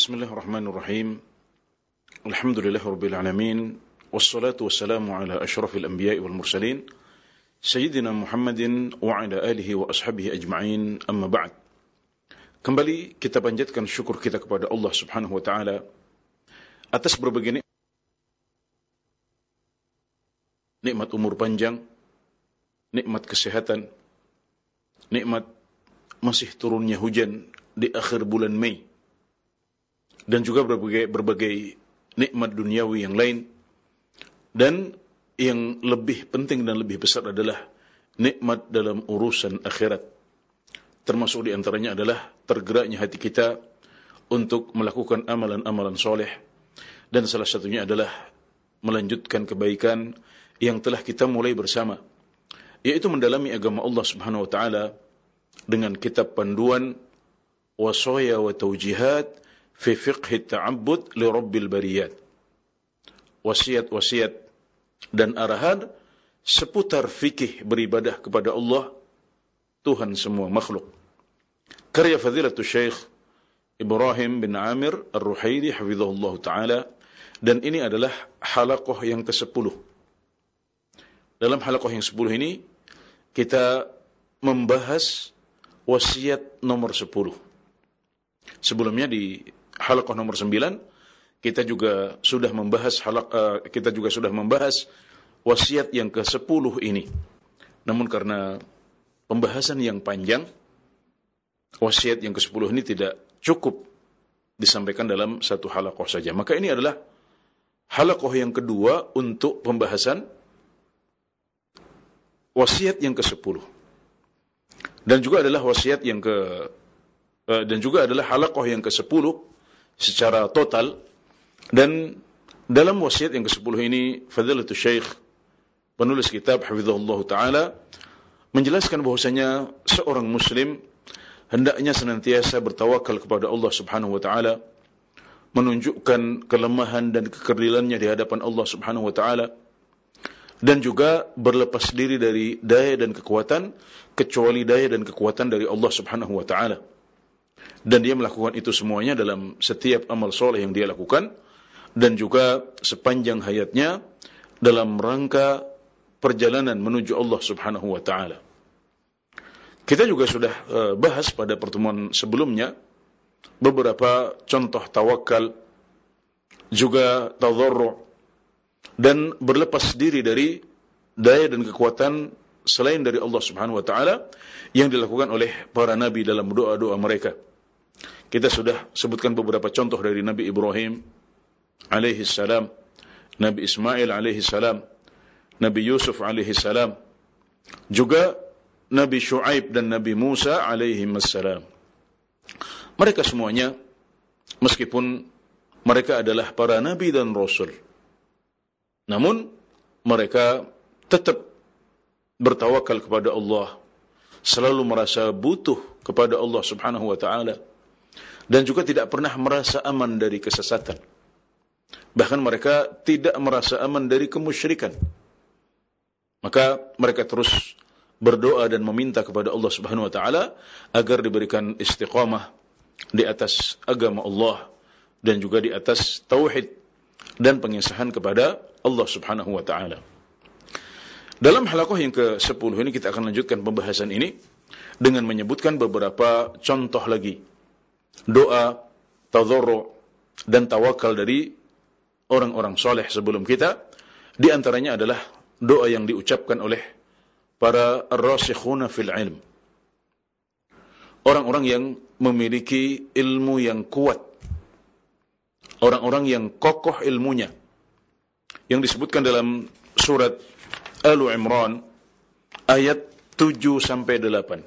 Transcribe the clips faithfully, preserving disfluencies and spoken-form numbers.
Bismillahirrahmanirrahim. Alhamdulillahirabbil alamin wassalatu wassalamu ala asyrafil anbiya'i wal mursalin sayyidina Muhammadin wa ala alihi wa ashabihi ajma'in, amma ba'd. Kembali kita panjatkan syukur kita kepada Allah Subhanahu wa taala atas berbagai nikmat umur panjang, nikmat kesehatan, nikmat masih turunnya hujan di akhir bulan Mei, dan juga berbagai, berbagai nikmat duniawi yang lain. Dan yang lebih penting dan lebih besar adalah nikmat dalam urusan akhirat. Termasuk di antaranya adalah tergeraknya hati kita untuk melakukan amalan-amalan soleh. Dan salah satunya adalah melanjutkan kebaikan yang telah kita mulai bersama, yaitu mendalami agama Allah Subhanahu wa taala dengan kitab panduan wasaya wa taujihat fi fiqh ta'abbud li rabbil bariyat. Wasiat-wasiat dan arahan seputar fikih beribadah kepada Allah, Tuhan semua makhluk. Karya Fadilatul Syekh Ibrahim bin Amir Ar-Ruhaili hafizahullah ta'ala, dan ini adalah halaqah yang kesepuluh. Dalam halaqah yang sepuluh ini kita membahas wasiat nomor sepuluh. Sebelumnya di halaqah nomor sembilan kita juga sudah membahas halaq, uh, kita juga sudah membahas wasiat yang ke sepuluh ini. Namun karena pembahasan yang panjang, wasiat yang ke sepuluh ini tidak cukup disampaikan dalam satu halaqah saja. Maka ini adalah halaqah yang kedua untuk pembahasan wasiat yang ke sepuluh. Dan juga adalah wasiat yang ke uh, dan juga adalah halaqah yang ke sepuluh secara total. Dan dalam wasiat yang ke sepuluh ini Fadilatul Syekh penulis kitab hafizahullah ta'ala menjelaskan bahwasanya seorang muslim hendaknya senantiasa bertawakal kepada Allah Subhanahu wa taala, menunjukkan kelemahan dan kekerdilannya di hadapan Allah Subhanahu wa taala, dan juga berlepas diri dari daya dan kekuatan kecuali daya dan kekuatan dari Allah Subhanahu wa taala. Dan dia melakukan itu semuanya dalam setiap amal soleh yang dia lakukan, dan juga sepanjang hayatnya dalam rangka perjalanan menuju Allah Subhanahu wa taala. Kita juga sudah uh, bahas pada pertemuan sebelumnya beberapa contoh tawakal, juga tadharru' dan berlepas diri dari daya dan kekuatan selain dari Allah Subhanahu wa taala yang dilakukan oleh para nabi dalam doa-doa mereka. Kita sudah sebutkan beberapa contoh dari Nabi Ibrahim alaihi salam, Nabi Ismail alaihi salam, Nabi Yusuf alaihi salam, juga Nabi Shu'aib dan Nabi Musa alaihi salam. Mereka semuanya, meskipun mereka adalah para nabi dan rasul, namun mereka tetap bertawakal kepada Allah, selalu merasa butuh kepada Allah Subhanahu wa taala, dan juga tidak pernah merasa aman dari kesesatan. Bahkan mereka tidak merasa aman dari kemusyrikan. Maka mereka terus berdoa dan meminta kepada Allah Subhanahu wa taala agar diberikan istiqamah di atas agama Allah, dan juga di atas tauhid dan pengesahan kepada Allah Subhanahu wa taala. Dalam halaqah yang ke sepuluh ini kita akan lanjutkan pembahasan ini dengan menyebutkan beberapa contoh lagi doa, tadharru' dan tawakal dari orang-orang soleh sebelum kita. Di antaranya adalah doa yang diucapkan oleh para ar-rasikhuna fil ilm, orang-orang yang memiliki ilmu yang kuat, orang-orang yang kokoh ilmunya, yang disebutkan dalam surat Al-Imran ayat tujuh sampai delapan.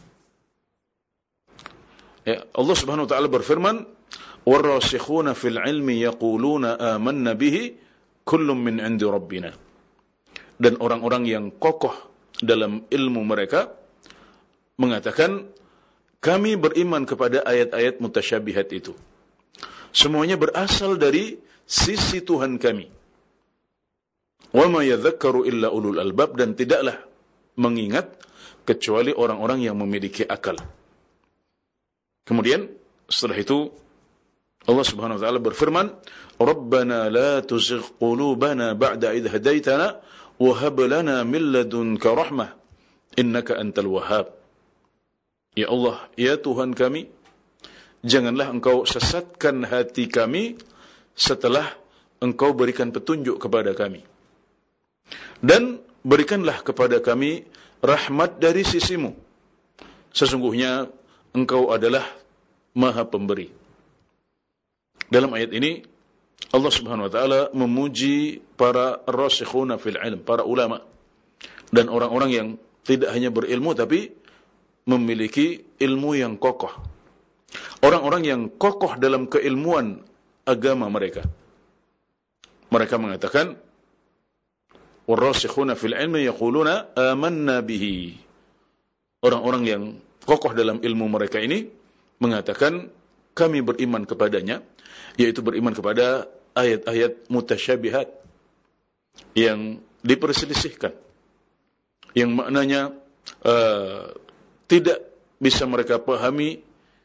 Ya, Allah Subhanahu wa taala berfirman, "War-rasikhuna fil ilmi yaquluna amanna bihi kullun min 'indi rabbina." Dan orang-orang yang kokoh dalam ilmu mereka mengatakan, kami beriman kepada ayat-ayat mutasyabihat itu. Semuanya berasal dari sisi Tuhan kami. Wa ma yadhakkaru illa ulul albab, dan tidaklah mengingat kecuali orang-orang yang memiliki akal. Kemudian setelah itu Allah Subhanahu wa taala berfirman, "Rabbana la tuzigh qulubana ba'da idh hadaitana wa hab lana min ladunka rahmah innaka antal wahhab." Ya Allah, ya Tuhan kami, janganlah Engkau sesatkan hati kami setelah Engkau berikan petunjuk kepada kami. Dan berikanlah kepada kami rahmat dari sisimu. Sesungguhnya Engkau adalah Maha Pemberi. Dalam ayat ini Allah Subhanahu wa taala memuji para rasikhuna fil ilm, para ulama dan orang-orang yang tidak hanya berilmu tapi memiliki ilmu yang kokoh. Orang-orang yang kokoh dalam keilmuan agama mereka. Mereka mengatakan, "Warasikhuna fil ilmi yaquluna amanna bihi." Orang-orang yang kokoh dalam ilmu mereka ini mengatakan, kami beriman kepadanya, yaitu beriman kepada ayat-ayat mutasyabihat yang diperselisihkan, yang maknanya uh, tidak bisa mereka pahami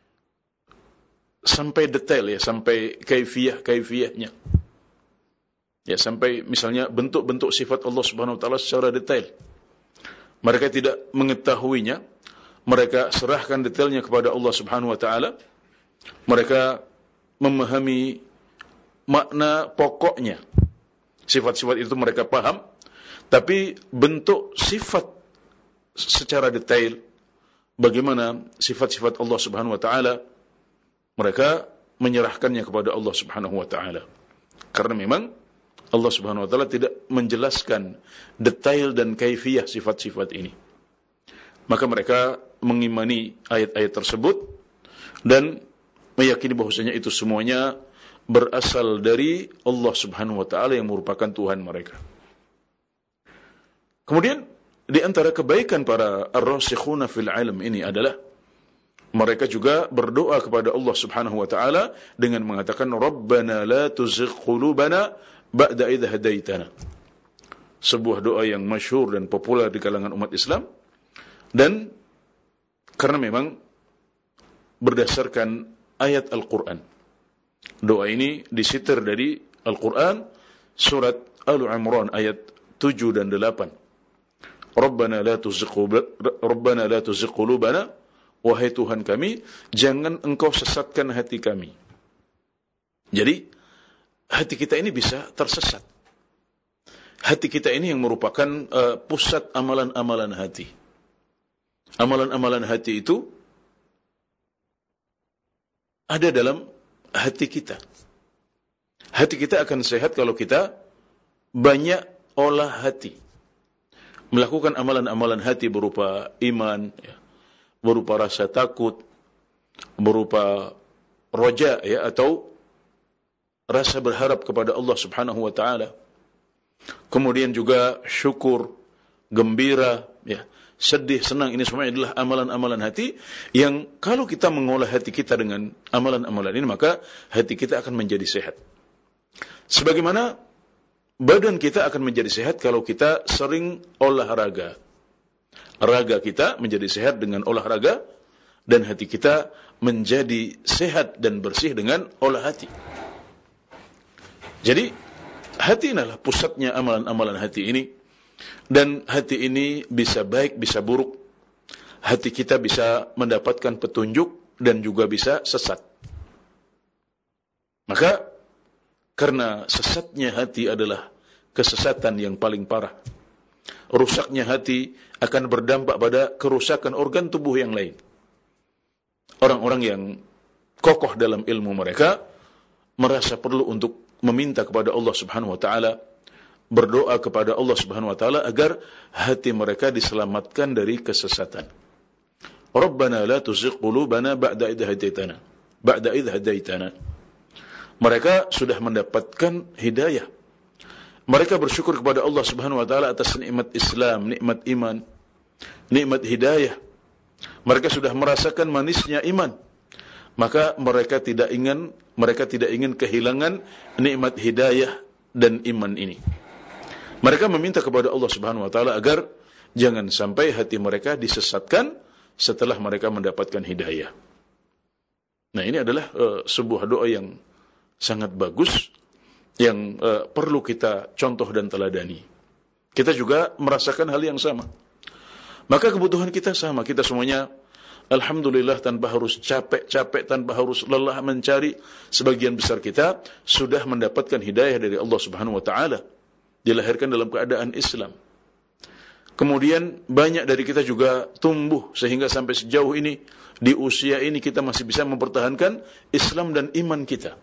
sampai detail, ya, sampai kaifiyah-kaifiyahnya. Ya, sampai misalnya bentuk-bentuk sifat Allah Subhanahu wa taala secara detail. Mereka tidak mengetahuinya, mereka serahkan detailnya kepada Allah Subhanahu wa taala. Mereka memahami makna pokoknya. Sifat-sifat itu mereka paham, tapi bentuk sifat secara detail, bagaimana sifat-sifat Allah Subhanahu wa taala, mereka menyerahkannya kepada Allah Subhanahu wa taala. Karena memang Allah Subhanahu wa taala tidak menjelaskan detail dan kaifiyah sifat-sifat ini. Maka mereka mengimani ayat-ayat tersebut dan meyakini bahwasanya itu semuanya berasal dari Allah Subhanahu wa taala yang merupakan Tuhan mereka. Kemudian di antara kebaikan para ar-rasikhuna fil ilm ini adalah mereka juga berdoa kepada Allah Subhanahu wa taala dengan mengatakan, "Rabbana la tuzigh qulubana ba'da idh hadaitana." Sebuah doa yang masyhur dan populer di kalangan umat Islam, dan karena memang berdasarkan ayat Al-Quran. Doa ini disitir dari Al-Quran, surat Al-Imran ayat tujuh dan delapan. Rabbana la tuzigh Rabbana la tuzigh qulubana, wahai Tuhan kami, jangan Engkau sesatkan hati kami. Jadi hati kita ini bisa tersesat. Hati kita ini yang merupakan uh, pusat amalan-amalan hati. Amalan-amalan hati itu ada dalam hati kita. Hati kita akan sehat kalau kita banyak olah hati. Melakukan amalan-amalan hati berupa iman, ya, berupa rasa takut, berupa roja, ya, atau rasa berharap kepada Allah Subhanahu wa taala. Kemudian juga syukur, gembira, ya, sedih, senang, ini semuanya adalah amalan-amalan hati yang kalau kita mengolah hati kita dengan amalan-amalan ini, maka hati kita akan menjadi sehat. Sebagaimana badan kita akan menjadi sehat kalau kita sering olahraga. Raga kita menjadi sehat dengan olahraga, dan hati kita menjadi sehat dan bersih dengan olah hati. Jadi hati inilah pusatnya amalan-amalan hati ini. Dan hati ini bisa baik, bisa buruk. Hati kita bisa mendapatkan petunjuk dan juga bisa sesat. Maka karena sesatnya hati adalah kesesatan yang paling parah, rusaknya hati akan berdampak pada kerusakan organ tubuh yang lain. Orang-orang yang kokoh dalam ilmu mereka merasa perlu untuk meminta kepada Allah Subhanahu wa taala, berdoa kepada Allah Subhanahu wa taala agar hati mereka diselamatkan dari kesesatan. Rabbana la tuzigh qulubana ba'da idh hadaitana. Ba'da idh hadaitana. Mereka sudah mendapatkan hidayah. Mereka bersyukur kepada Allah Subhanahu wa taala atas nikmat Islam, nikmat iman, nikmat hidayah. Mereka sudah merasakan manisnya iman. Maka mereka tidak ingin mereka tidak ingin kehilangan nikmat hidayah dan iman ini. Mereka meminta kepada Allah Subhanahu wa taala agar jangan sampai hati mereka disesatkan setelah mereka mendapatkan hidayah. Nah, ini adalah uh, sebuah doa yang sangat bagus yang uh, perlu kita contoh dan teladani. Kita juga merasakan hal yang sama. Maka kebutuhan kita sama, kita semuanya alhamdulillah tanpa harus capek-capek, tanpa harus lelah mencari, sebagian besar kita sudah mendapatkan hidayah dari Allah Subhanahu wa taala, dilahirkan dalam keadaan Islam. Kemudian banyak dari kita juga tumbuh sehingga sampai sejauh ini, di usia ini kita masih bisa mempertahankan Islam dan iman kita.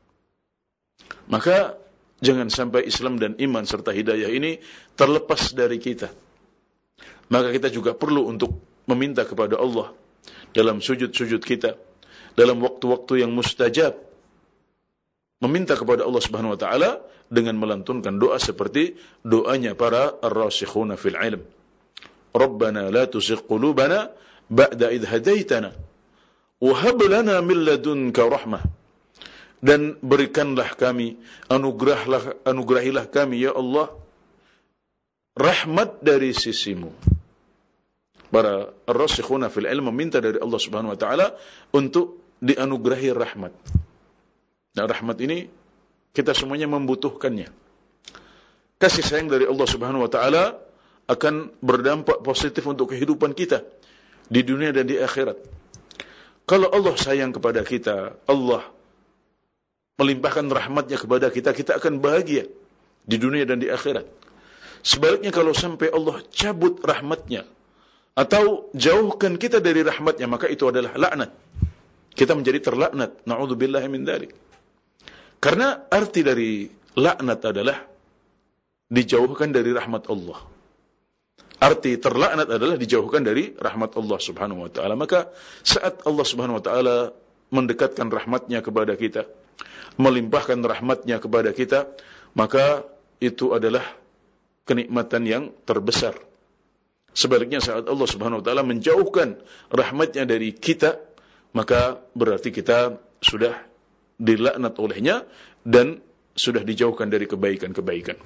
Maka jangan sampai Islam dan iman serta hidayah ini terlepas dari kita. Maka kita juga perlu untuk meminta kepada Allah dalam sujud-sujud kita, dalam waktu-waktu yang mustajab, meminta kepada Allah Subhanahu wa taala dengan melantunkan doa seperti doanya para ar-rasikhuna fil ilm. Rabbana la tuzigh qulubana ba'da idh hadaitana wa hab lana min ladunka rahmah. Dan berikanlah kami, anugerahlah, anugerahilah kami ya Allah rahmat dari sisimu. Para ar-rasikhuna fil ilm meminta dari Allah Subhanahu wa taala untuk dianugerahi rahmat. Nah, rahmat ini kita semuanya membutuhkannya. Kasih sayang dari Allah Subhanahu wa taala akan berdampak positif untuk kehidupan kita di dunia dan di akhirat. Kalau Allah sayang kepada kita, Allah melimpahkan rahmatnya kepada kita, kita akan bahagia di dunia dan di akhirat. Sebaliknya kalau sampai Allah cabut rahmatnya atau jauhkan kita dari rahmatnya, maka itu adalah laknat. Kita menjadi terlaknat. Na'udzubillahi min dzalik. Karena arti dari laknat adalah dijauhkan dari rahmat Allah. Arti terlaknat adalah dijauhkan dari rahmat Allah Subhanahu wa taala. Maka saat Allah Subhanahu wa taala mendekatkan rahmatnya kepada kita, melimpahkan rahmatnya kepada kita, maka itu adalah kenikmatan yang terbesar. Sebaliknya saat Allah Subhanahu wa taala menjauhkan rahmatnya dari kita, maka berarti kita sudah dilaknat olehnya dan sudah dijauhkan dari kebaikan-kebaikan.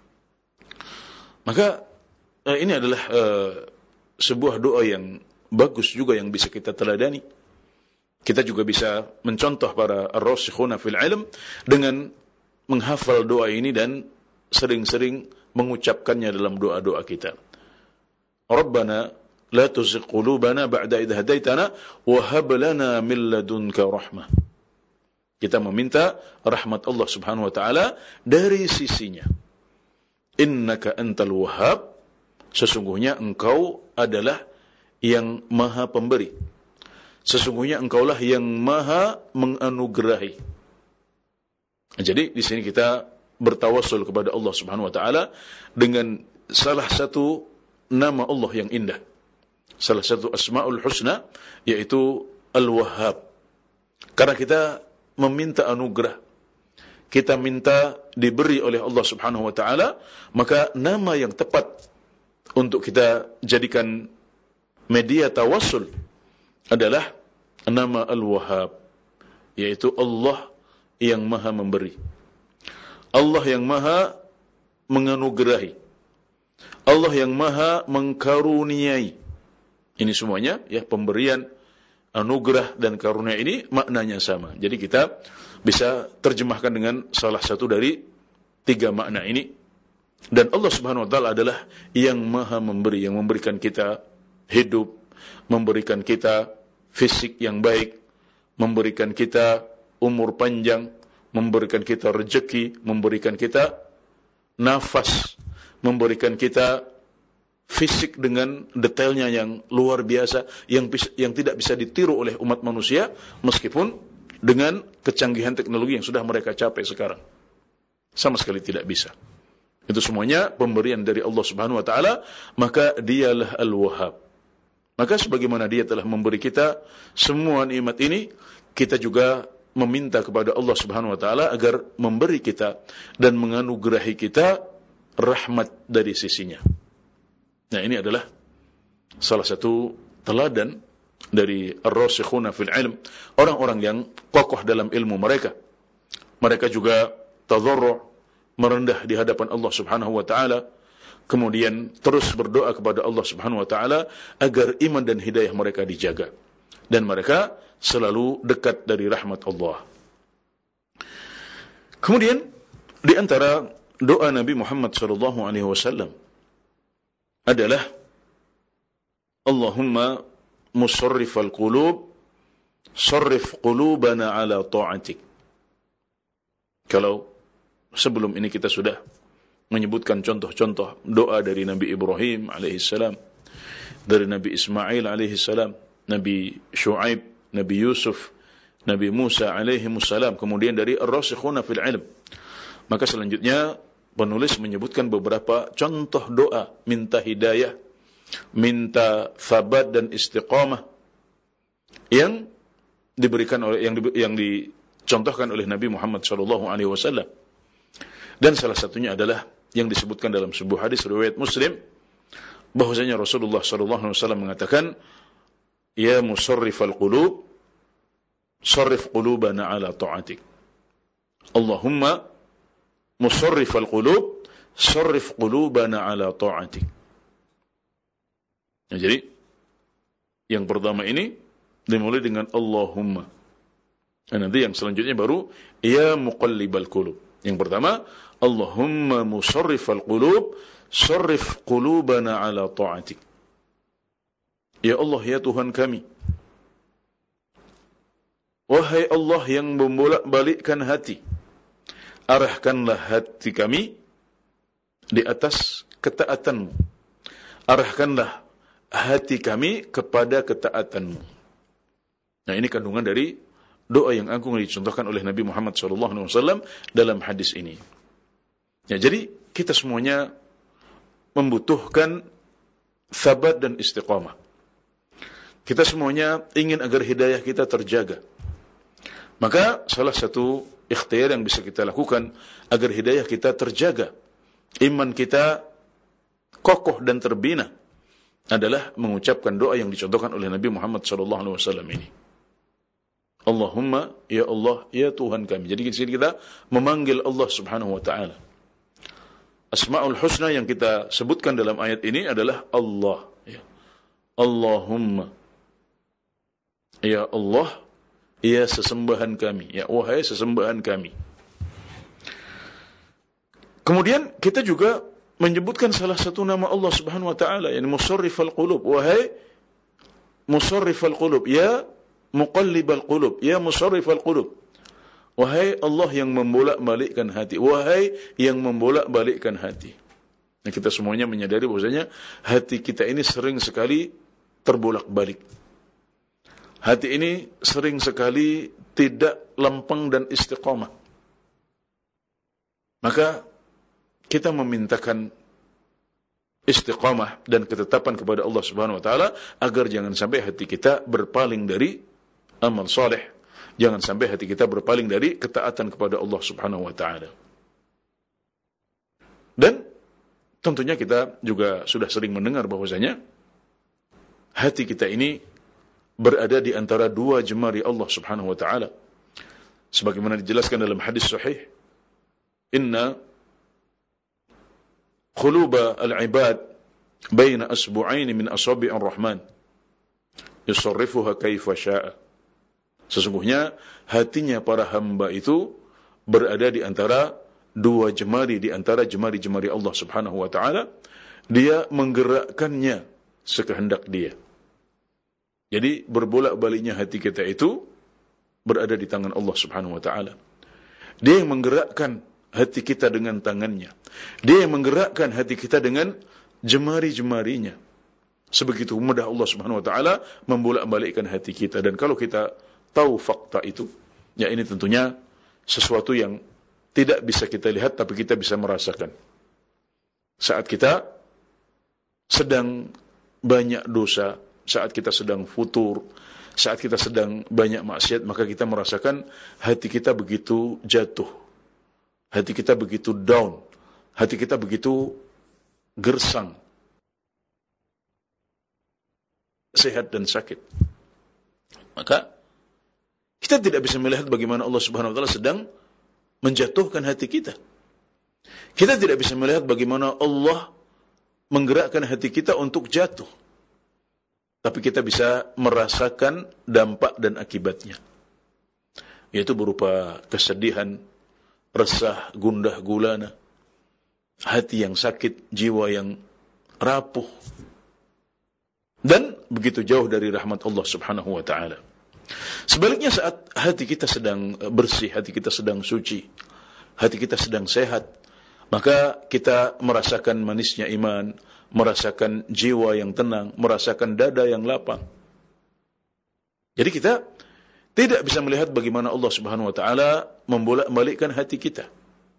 Maka eh, ini adalah eh, sebuah doa yang bagus juga yang bisa kita teladani. Kita juga bisa mencontoh para ar-rasikhuna fil ilm dengan menghafal doa ini dan sering-sering mengucapkannya dalam doa-doa kita. Rabbana la tuzigh qulubana ba'da idh hadaitana wa hab lana min ladunka rahmah. Kita meminta rahmat Allah Subhanahu wa taala dari sisinya. Innaka antal wahhab, sesungguhnya engkau adalah yang maha pemberi. Sesungguhnya engkaulah yang maha menganugerahi. Jadi di sini kita bertawassul kepada Allah Subhanahu wa taala dengan salah satu nama Allah yang indah. Salah satu Asmaul Husna yaitu Al-Wahhab. Karena kita meminta anugerah, kita minta diberi oleh Allah Subhanahu wa taala, maka nama yang tepat untuk kita jadikan media tawassul adalah nama Al-Wahhab, yaitu Allah yang maha memberi, Allah yang maha menganugerahi, Allah yang maha mengkaruniai. Ini semuanya ya, pemberian, anugerah dan karunia ini maknanya sama. Jadi kita bisa terjemahkan dengan salah satu dari tiga makna ini. Dan Allah Subhanahu wa taala adalah yang maha memberi, yang memberikan kita hidup, memberikan kita fisik yang baik, memberikan kita umur panjang, memberikan kita rezeki, memberikan kita nafas, memberikan kita fisik dengan detailnya yang luar biasa, yang yang tidak bisa ditiru oleh umat manusia meskipun dengan kecanggihan teknologi yang sudah mereka capai sekarang. Sama sekali tidak bisa. Itu semuanya pemberian dari Allah Subhanahu wa taala, maka dialah Al-Wahhab. Maka sebagaimana dia telah memberi kita semua nikmat ini, kita juga meminta kepada Allah Subhanahu wa taala agar memberi kita dan menganugerahi kita rahmat dari sisinya. Nah, ini adalah salah satu teladan dari ar-rasikhuna fil ilm, orang-orang yang kokoh dalam ilmu mereka. Mereka juga tadharru', merendah di hadapan Allah Subhanahu wa taala, kemudian terus berdoa kepada Allah Subhanahu wa taala agar iman dan hidayah mereka dijaga dan mereka selalu dekat dari rahmat Allah. Kemudian di antara doa Nabi Muhammad sallallahu alaihi wasallam adalah Allahumma musarrifal qulub sarrif qulubana ala ta'atik. Kalau sebelum ini kita sudah menyebutkan contoh-contoh doa dari Nabi Ibrahim alaihissalam, dari Nabi Ismail alaihissalam, Nabi Syuaib, Nabi Yusuf, Nabi Musa alaihimussalam, kemudian dari ar-rasikhuna fil ilm. Maka selanjutnya penulis menyebutkan beberapa contoh doa minta hidayah, minta thabat dan istiqamah yang diberikan oleh yang, di, yang dicontohkan oleh Nabi Muhammad sallallahu alaihi wasallam. Dan salah satunya adalah yang disebutkan dalam sebuah hadis riwayat Muslim, bahwasanya Rasulullah sallallahu alaihi wasallam mengatakan, ya musarrifal qulub sarrif qulubana ala ta'atik. Allahumma musarrifal qulub sarrif qulubana ala ta'atik. Nah, jadi yang pertama ini dimulai dengan Allahumma. Dan nanti yang selanjutnya baru ya muqallibal qulub. Yang pertama Allahumma musarrifal qulub sarrif qulubana ala ta'atik. Ya Allah, ya Tuhan kami, wahai Allah yang membolak-balikkan hati, arahkanlah hati kami di atas ketaatanmu. Arahkanlah hati kami kepada ketaatanmu. Nah, ini kandungan dari doa yang agung yang dicontohkan oleh Nabi Muhammad shallallahu alaihi wasallam dalam hadis ini. Ya, jadi kita semuanya membutuhkan sabat dan istiqamah. Kita semuanya ingin agar hidayah kita terjaga. Maka salah satu ikhtiar yang bisa kita lakukan agar hidayah kita terjaga, iman kita kokoh dan terbina, adalah mengucapkan doa yang dicontohkan oleh Nabi Muhammad shallallahu alaihi wasallam ini. Allahumma, ya Allah, ya Tuhan kami. Jadi di sini kita memanggil Allah Subhanahu wa taala. Asmaul Husna yang kita sebutkan dalam ayat ini adalah Allah, ya. Allahumma, ya Allah, ya sesembahan kami, ya wahai sesembahan kami. Kemudian kita juga menyebutkan salah satu nama Allah Subhanahu wa taala, yakni musarrifal qulub, wahai musarrifal qulub, ya muqallibal qulub, ya musarrifal qulub. Wahai Allah yang membolak-balikkan hati, wahai yang membolak-balikkan hati. Nah, kita semuanya menyadari bahwasanya hati kita ini sering sekali terbolak-balik. Hati ini sering sekali tidak lempeng dan istiqamah. Maka kita memintakan istiqamah dan ketetapan kepada Allah Subhanahu wa taala agar jangan sampai hati kita berpaling dari amal saleh. Jangan sampai hati kita berpaling dari ketaatan kepada Allah Subhanahu wa taala. Dan tentunya kita juga sudah sering mendengar bahwasanya hati kita ini berada di antara dua jemari Allah Subhanahu wa taala. Sebagaimana dijelaskan dalam hadis sahih, inna quluba al-ibad baina asbu'aini min asabi'ir rahman yusarrifuha kaifa syaa. Sesungguhnya hatinya para hamba itu berada di antara dua jemari di antara jemari-jemari Allah Subhanahu wa taala. Dia menggerakkannya sekehendak dia. Jadi berbolak-baliknya hati kita itu berada di tangan Allah Subhanahu wa taala. Dia yang menggerakkan hati kita dengan tangannya. Dia yang menggerakkan hati kita dengan jemari-jemarinya. Sebegitu mudah Allah Subhanahu wa taala membolak-balikkan hati kita. Dan kalau kita tahu fakta itu, ya ini tentunya sesuatu yang tidak bisa kita lihat tapi kita bisa merasakan. Saat kita sedang banyak dosa, saat kita sedang futur, saat kita sedang banyak maksiat, maka kita merasakan hati kita begitu jatuh, hati kita begitu down, hati kita begitu gersang, sehat dan sakit. Maka kita tidak bisa melihat bagaimana Allah Subhanahu wa taala sedang menjatuhkan hati kita. Kita tidak bisa melihat bagaimana Allah menggerakkan hati kita untuk jatuh. Tapi kita bisa merasakan dampak dan akibatnya. Yaitu berupa kesedihan, resah, gundah gulana, hati yang sakit, jiwa yang rapuh, dan begitu jauh dari rahmat Allah Subhanahu wa ta'ala. Sebaliknya saat hati kita sedang bersih, hati kita sedang suci, hati kita sedang sehat, maka kita merasakan manisnya iman, merasakan jiwa yang tenang, merasakan dada yang lapang. Jadi kita tidak bisa melihat bagaimana Allah Subhanahu wa ta'ala membolak-balikkan hati kita.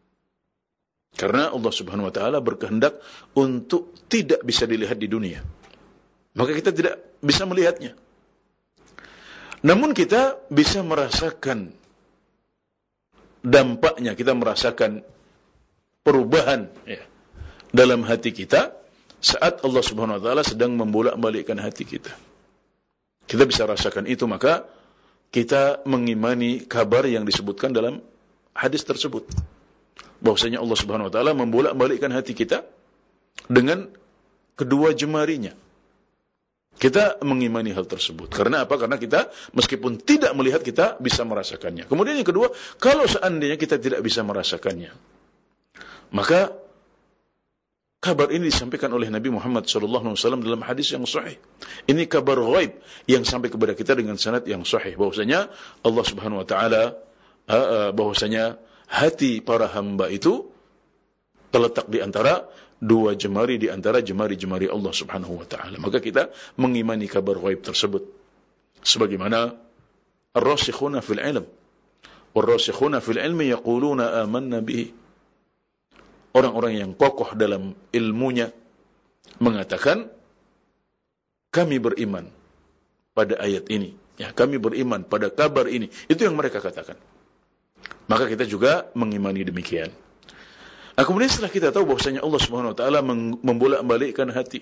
Karena Allah Subhanahu wa ta'ala berkehendak untuk tidak bisa dilihat di dunia. Maka kita tidak bisa melihatnya. Namun kita bisa merasakan dampaknya, kita merasakan perubahan ya, dalam hati kita saat Allah Subhanahu wa ta'ala sedang membolak-balikkan hati kita. Kita bisa rasakan itu, maka kita mengimani kabar yang disebutkan dalam hadis tersebut. Bahwasanya Allah Subhanahu wa ta'ala membolak-balikkan hati kita dengan kedua jemarinya. Kita mengimani hal tersebut. Karena apa? Karena kita meskipun tidak melihat, kita bisa merasakannya. Kemudian yang kedua, kalau seandainya kita tidak bisa merasakannya, maka kabar ini disampaikan oleh Nabi Muhammad shallallahu alaihi wasallam dalam hadis yang sahih. Ini kabar ghaib yang sampai kepada kita dengan sanad yang sahih. Bahwasanya Allah Subhanahu wa ta'ala, bahwasanya hati para hamba itu terletak di antara dua jemari, di antara jemari-jemari Allah Subhanahu wa ta'ala. Maka kita mengimani kabar ghaib tersebut. Sebagaimana ar-rasikhuna fil ilm, war-rasikhuna fil ilmi yaquluna amanna bihi. Orang-orang yang kokoh dalam ilmunya mengatakan, kami beriman pada ayat ini. Ya, kami beriman pada kabar ini. Itu yang mereka katakan. Maka kita juga mengimani demikian. Nah, kemudian setelah kita tahu bahwasanya Allah Subhanahu wa ta'ala membolak-balikkan hati,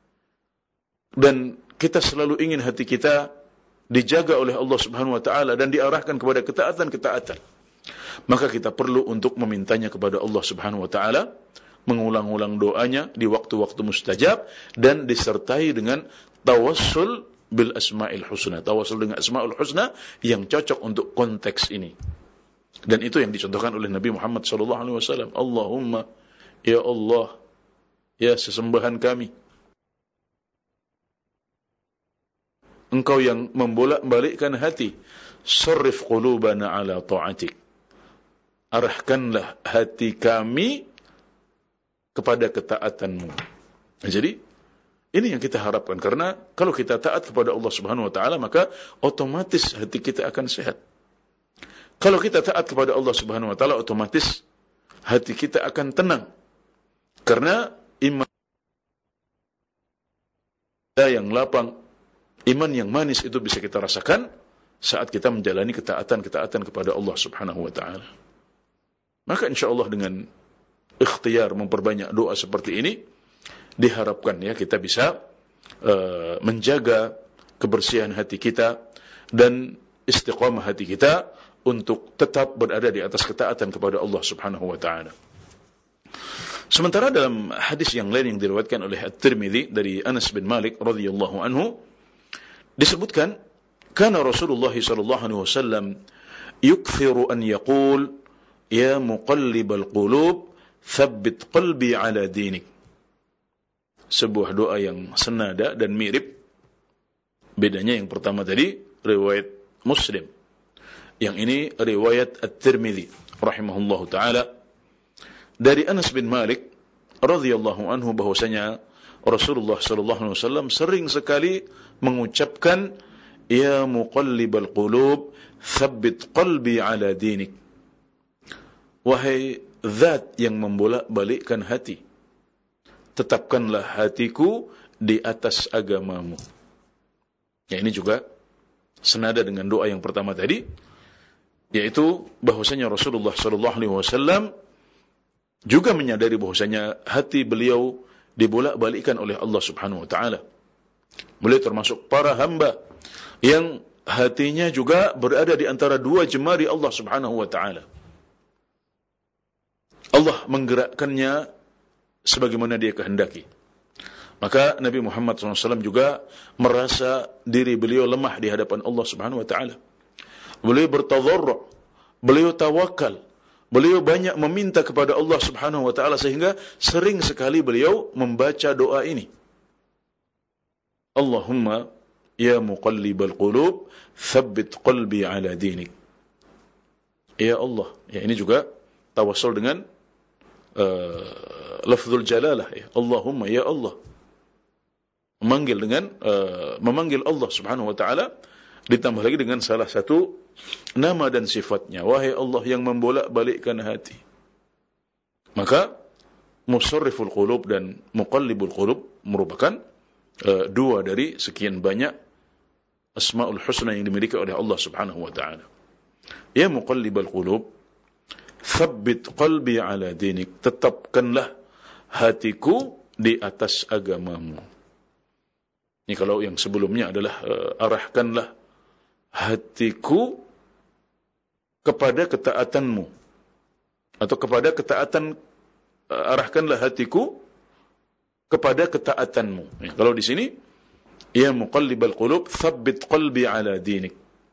dan kita selalu ingin hati kita dijaga oleh Allah Subhanahu wa ta'ala dan diarahkan kepada ketaatan-ketaatan, maka kita perlu untuk memintanya kepada Allah Subhanahu wa ta'ala, mengulang-ulang doanya di waktu-waktu mustajab, dan disertai dengan tawassul bil asma'il husna, tawassul dengan asma'ul husna yang cocok untuk konteks ini. Dan itu yang dicontohkan oleh Nabi Muhammad sallallahu alaihi wasallam. Allahumma, ya Allah, ya sesembahan kami, Engkau yang membolak-balikkan hati, sarrif qulubana ala ta'atik, arahkanlah hati kami kepada ketaatanmu. Nah, jadi ini yang kita harapkan, karena kalau kita taat kepada Allah Subhanahu wa ta'ala, maka otomatis hati kita akan sehat. Kalau kita taat kepada Allah Subhanahu wa ta'ala, otomatis hati kita akan tenang. Karena iman yang lapang, iman yang manis itu bisa kita rasakan saat kita menjalani ketaatan-ketaatan kepada Allah Subhanahu wa ta'ala. Maka insyaallah dengan ikhtiar memperbanyak doa seperti ini, diharapkan ya kita bisa uh, menjaga kebersihan hati kita dan istiqamah hati kita untuk tetap berada di atas ketaatan kepada Allah Subhanahu wa ta'ala. Sementara dalam hadis yang lain yang diriwayatkan oleh At-Tirmidzi dari Anas bin Malik radhiyallahu anhu disebutkan, kana Rasulullah sallallahu alaihi wasallam yukthiru an yaqul ya muqallibal qulub tsabbit qalbi ala dinik. Sebuah doa yang senada dan mirip. Bedanya yang pertama tadi riwayat Muslim, yang ini riwayat At-Tirmidzi rahimahullahu taala dari Anas bin Malik radhiyallahu anhu, bahwasanya Rasulullah sallallahu alaihi wasallam sering sekali mengucapkan ya muqallibal qulub tsabbit qalbi ala dinik. Wahai zat yang membolak-balikkan hati, tetapkanlah hatiku di atas agamamu. Ya, ini juga senada dengan doa yang pertama tadi, yaitu bahwasanya Rasulullah sallallahu alaihi wasallam juga menyadari bahwasanya hati beliau dibolak-balikkan oleh Allah Subhanahu wa taala. Beliau termasuk para hamba yang hatinya juga berada di antara dua jemari Allah Subhanahu wa taala. Allah menggerakkannya sebagaimana Dia kehendaki. Maka Nabi Muhammad shallallahu alaihi wasallam juga merasa diri beliau lemah di hadapan Allah Subhanahu wa taala. Beliau bertadarru', beliau tawakal, Beliau banyak meminta kepada Allah Subhanahu wa taala sehingga sering sekali beliau membaca doa ini. Allahumma ya muqallibal qulub, tsabbit qalbi ala dinik. Ya Allah, ya ini juga tawassul dengan uh, lafzul jalalah ya. Allahumma ya Allah. Memanggil dengan uh, memanggil Allah Subhanahu wa taala, ditambah lagi dengan salah satu nama dan sifatnya, wahai Allah yang membolak-balikkan hati. Maka musarriful qulub dan muqallibul qulub merupakan uh, dua dari sekian banyak Asmaul Husna yang dimiliki oleh Allah Subhanahu wa taala. Ya muqallibal qulub, tsabbit qalbi ala dinik, tetapkanlah hatiku di atas agamamu. Ini kalau yang sebelumnya adalah uh, arahkanlah hatiku kepada ketaatanmu, atau kepada ketaatan, uh, arahkanlah hatiku kepada ketaatanmu. Ya, kalau di sini ya muqallibal qulub, tsabbit qalbi ala dinik,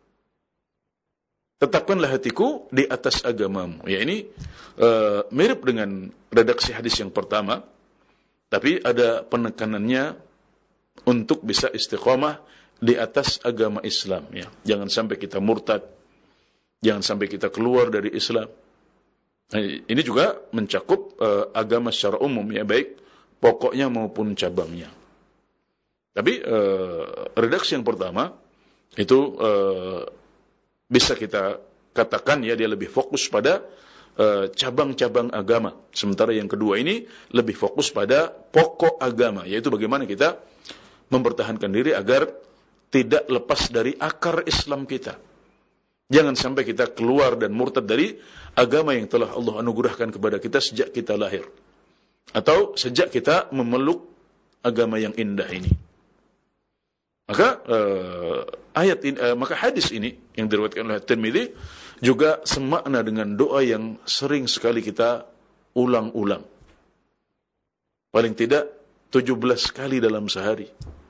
tetapkanlah hatiku di atas agamamu. Ya, ini uh, mirip dengan redaksi hadis yang pertama, tapi ada penekanannya untuk bisa istiqamah di atas agama Islam. Ya, jangan sampai kita murtad, jangan sampai kita keluar dari Islam. Nah, ini juga mencakup uh, agama secara umum, ya, baik pokoknya maupun cabangnya. Tapi uh, redaksi yang pertama itu uh, bisa kita katakan ya dia lebih fokus pada uh, cabang-cabang agama. Sementara yang kedua ini lebih fokus pada pokok agama, yaitu bagaimana kita mempertahankan diri agar tidak lepas dari akar Islam kita. Jangan sampai kita keluar dan murtad dari agama yang telah Allah anugerahkan kepada kita sejak kita lahir, atau sejak kita memeluk agama yang indah ini. Maka uh, ayat ini, uh, maka hadis ini yang diriwayatkan oleh Tirmidzi juga semakna dengan doa yang sering sekali kita ulang-ulang. Paling tidak tujuh belas kali dalam sehari.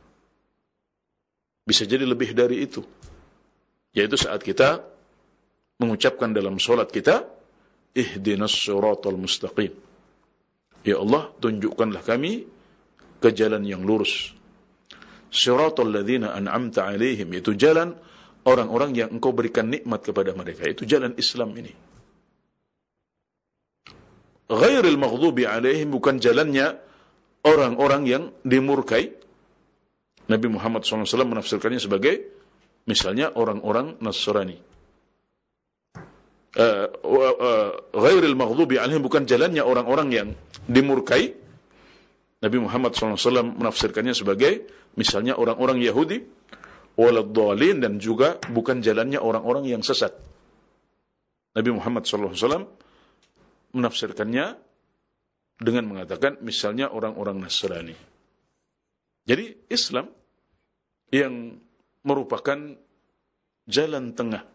Bisa jadi lebih dari itu. Yaitu saat kita mengucapkan dalam solat kita, ihdinas siratal mustaqim. Ya Allah, tunjukkanlah kami ke jalan yang lurus. Siratal ladzina an'amta alaihim, itu jalan orang-orang yang engkau berikan nikmat kepada mereka, itu jalan Islam ini. Ghairil maghdubi alaihim, bukan jalannya orang-orang yang dimurkai. Nabi Muhammad shallallahu alaihi wasallam menafsirkannya sebagai misalnya orang-orang Nasrani. Uh, uh, uh, Ghairil maghdubi alaihim, bukan jalannya orang-orang yang dimurkai. Nabi Muhammad shallallahu alaihi wasallam menafsirkannya sebagai misalnya orang-orang Yahudi, waladhdallin, dan juga bukan jalannya orang-orang yang sesat. Nabi Muhammad shallallahu alaihi wasallam menafsirkannya dengan mengatakan misalnya orang-orang Nasrani. Jadi Islam yang merupakan jalan tengah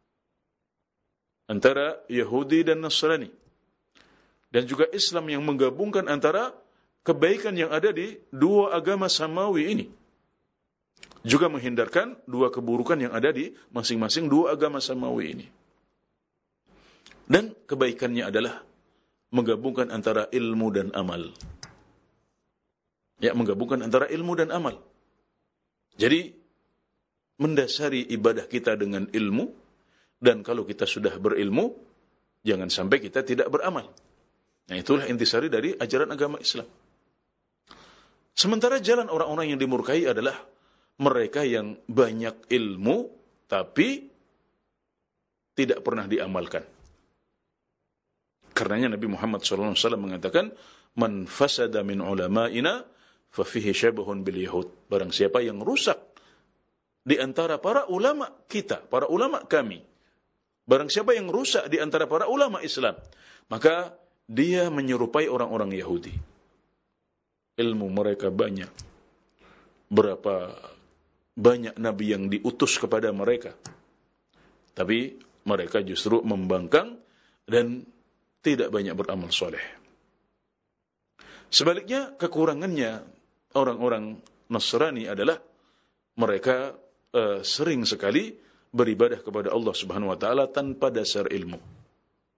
antara Yahudi dan Nasrani, dan juga Islam yang menggabungkan antara kebaikan yang ada di dua agama samawi ini, juga menghindarkan dua keburukan yang ada di masing-masing dua agama samawi ini. Dan kebaikannya adalah menggabungkan antara ilmu dan amal. Ya, menggabungkan antara ilmu dan amal. Jadi mendasari ibadah kita dengan ilmu, dan kalau kita sudah berilmu, jangan sampai kita tidak beramal. Nah, itulah intisari dari ajaran agama Islam. Sementara jalan orang-orang yang dimurkai adalah mereka yang banyak ilmu tapi tidak pernah diamalkan. Karenanya Nabi Muhammad shallallahu alaihi wasallam mengatakan, man fasada min ulama'ina fa fihi syabahun bil yahud. Barang siapa yang rusak di antara para ulama kita, para ulama kami, barang siapa yang rusak di antara para ulama Islam, maka dia menyerupai orang-orang Yahudi. Ilmu mereka banyak. Berapa banyak nabi yang diutus kepada mereka, tapi mereka justru membangkang dan tidak banyak beramal soleh. Sebaliknya, kekurangannya orang-orang Nasrani adalah mereka uh, sering sekali beribadah kepada Allah Subhanahu wa taala tanpa dasar ilmu.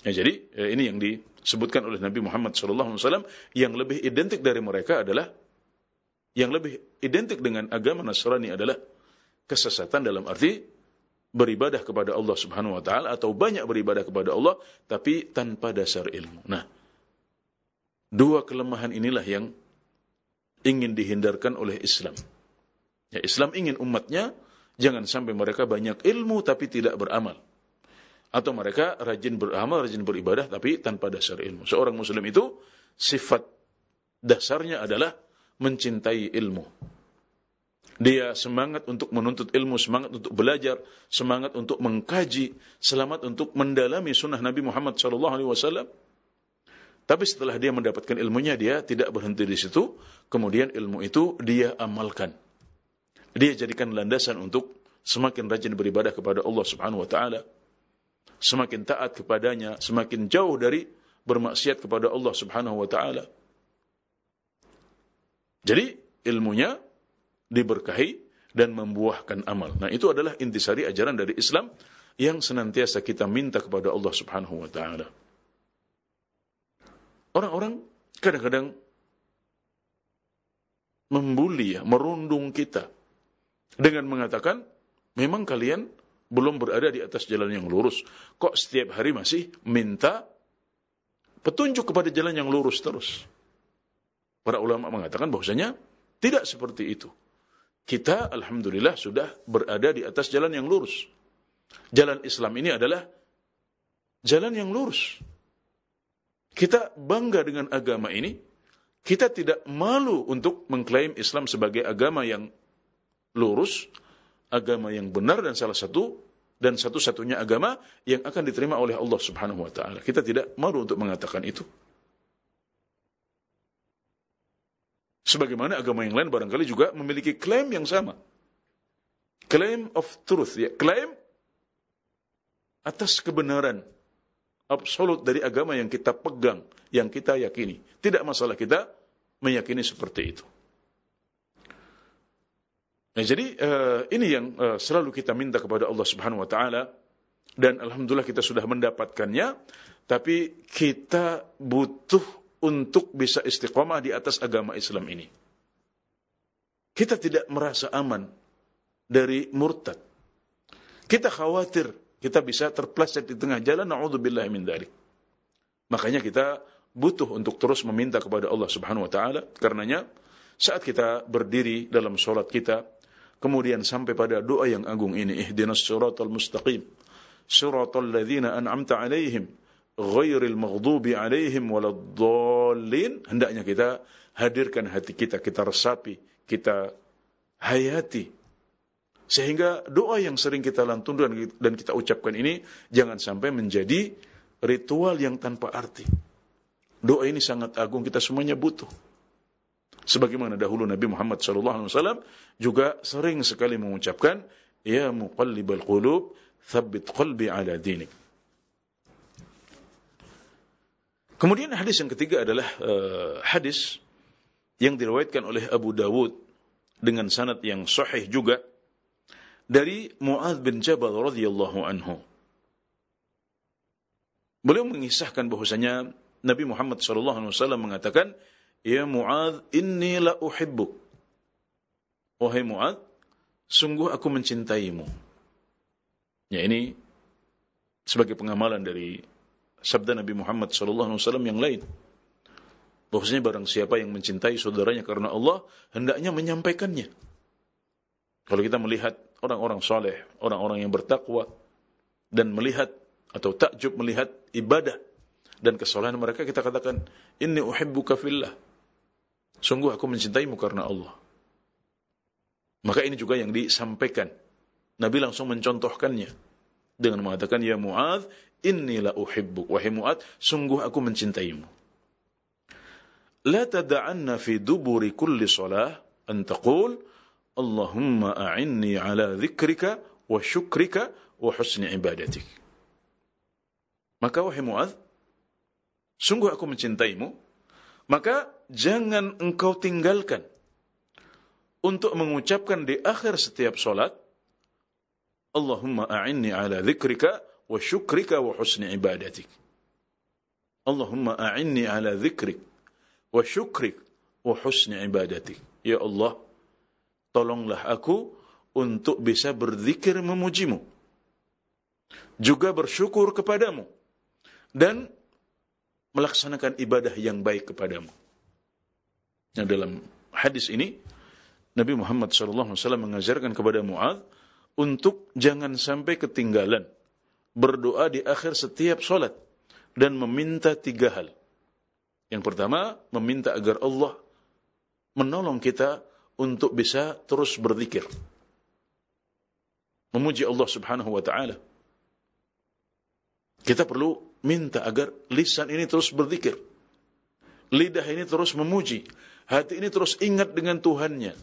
Ya, jadi ini yang disebutkan oleh Nabi Muhammad shallallahu alaihi wasallam, yang lebih identik dari mereka adalah, yang lebih identik dengan agama Nasrani adalah kesesatan dalam arti beribadah kepada Allah Subhanahu wa taala atau banyak beribadah kepada Allah tapi tanpa dasar ilmu. Nah, dua kelemahan inilah yang ingin dihindarkan oleh Islam. Ya, Islam ingin umatnya jangan sampai mereka banyak ilmu tapi tidak beramal. Atau mereka rajin beramal, rajin beribadah, tapi tanpa dasar ilmu. Seorang muslim itu, sifat dasarnya adalah mencintai ilmu. Dia semangat untuk menuntut ilmu, semangat untuk belajar, semangat untuk mengkaji, semangat untuk mendalami sunnah Nabi Muhammad shallallahu alaihi wasallam. Tapi setelah dia mendapatkan ilmunya, dia tidak berhenti di situ. Kemudian ilmu itu dia amalkan. Dia jadikan landasan untuk semakin rajin beribadah kepada Allah Subhanahu wa taala, semakin taat kepadanya, semakin jauh dari bermaksiat kepada Allah Subhanahu wa taala. Jadi ilmunya diberkahi dan membuahkan amal. Nah, itu adalah intisari ajaran dari Islam yang senantiasa kita minta kepada Allah Subhanahu wa taala. Orang-orang kadang-kadang membuli, ya, merundung kita dengan mengatakan, memang kalian belum berada di atas jalan yang lurus. Kok setiap hari masih minta petunjuk kepada jalan yang lurus terus? Para ulama mengatakan bahwasanya tidak seperti itu. Kita alhamdulillah sudah berada di atas jalan yang lurus. Jalan Islam ini adalah jalan yang lurus. Kita bangga dengan agama ini. Kita tidak malu untuk mengklaim Islam sebagai agama yang lurus, agama yang benar, dan salah satu dan satu-satunya agama yang akan diterima oleh Allah Subhanahu wa taala. Kita tidak malu untuk mengatakan itu. Sebagaimana agama yang lain barangkali juga memiliki klaim yang sama. Claim of truth, ya, klaim atas kebenaran absolut dari agama yang kita pegang, yang kita yakini. Tidak masalah kita meyakini seperti itu. Nah, jadi uh, ini yang uh, selalu kita minta kepada Allah Subhanahu wa taala, dan alhamdulillah kita sudah mendapatkannya, tapi kita butuh untuk bisa istiqomah di atas agama Islam ini. Kita tidak merasa aman dari murtad. Kita khawatir kita bisa terpleset di tengah jalan, na'udzubillahi min dzalik. Makanya kita butuh untuk terus meminta kepada Allah Subhanahu wa taala. Karenanya saat kita berdiri dalam salat kita, kemudian sampai pada doa yang agung ini, ihdinas siratal mustaqim, siratal ladzina an'amta 'alaihim ghairil maghdubi 'alaihim waladdallin, hendaknya kita hadirkan hati kita, kita resapi, kita hayati, sehingga doa yang sering kita lantunkan dan kita ucapkan ini jangan sampai menjadi ritual yang tanpa arti. Doa ini sangat agung, kita semuanya butuh. Sebagaimana dahulu Nabi Muhammad shallallahu alaihi wasallam juga sering sekali mengucapkan, ya muqallibal qulub, tsabbit qalbi ala dinik. Kemudian hadis yang ketiga adalah uh, hadis yang diriwayatkan oleh Abu Dawud dengan sanad yang sahih juga dari Mu'adz bin Jabal radhiyallahu anhu. Beliau mengisahkan bahwasanya Nabi Muhammad shallallahu alaihi wasallam mengatakan, ya Mu'adz, inni la uhibbuk. Wahai Mu'adz, sungguh aku mencintaimu. Ya, ini sebagai pengamalan dari sabda Nabi Muhammad shallallahu alaihi wasallam yang lain. Bahwasanya barang siapa yang mencintai saudaranya karena Allah, hendaknya menyampaikannya. Kalau kita melihat orang-orang saleh, orang-orang yang bertakwa, dan melihat atau takjub melihat ibadah dan kesalahan mereka, kita katakan, inni uhibbuka fillah. Sungguh aku mencintaimu karena Allah. Maka ini juga yang disampaikan. Nabi langsung mencontohkannya dengan mengatakan, ya Mu'adz, inni la uhibbuk. Wahai Mu'adz, sungguh aku mencintaimu. La tada'anna fi duburi kulli salah an taqul Allahumma a'inni ala dzikrika wa syukrika wa husni ibadatik. Maka wahai Mu'adz, sungguh aku mencintaimu, maka jangan engkau tinggalkan untuk mengucapkan di akhir setiap salat, Allahumma a'inni ala dzikrika wa syukrika wa husni ibadatik. Allahumma a'inni ala dzikrik wa syukrik wa husni ibadatik. Ya Allah, tolonglah aku untuk bisa berzikir memujimu, juga bersyukur kepadamu, dan melaksanakan ibadah yang baik kepadamu. Nah, dalam hadis ini, Nabi Muhammad shallallahu alaihi wasallam mengajarkan kepada Mu'adz untuk jangan sampai ketinggalan berdoa di akhir setiap solat dan meminta tiga hal. Yang pertama, meminta agar Allah menolong kita untuk bisa terus berzikir, memuji Allah subhanahu wa ta'ala. Kita perlu minta agar lisan ini terus berzikir, lidah ini terus memuji, hati ini terus ingat dengan Tuhannya.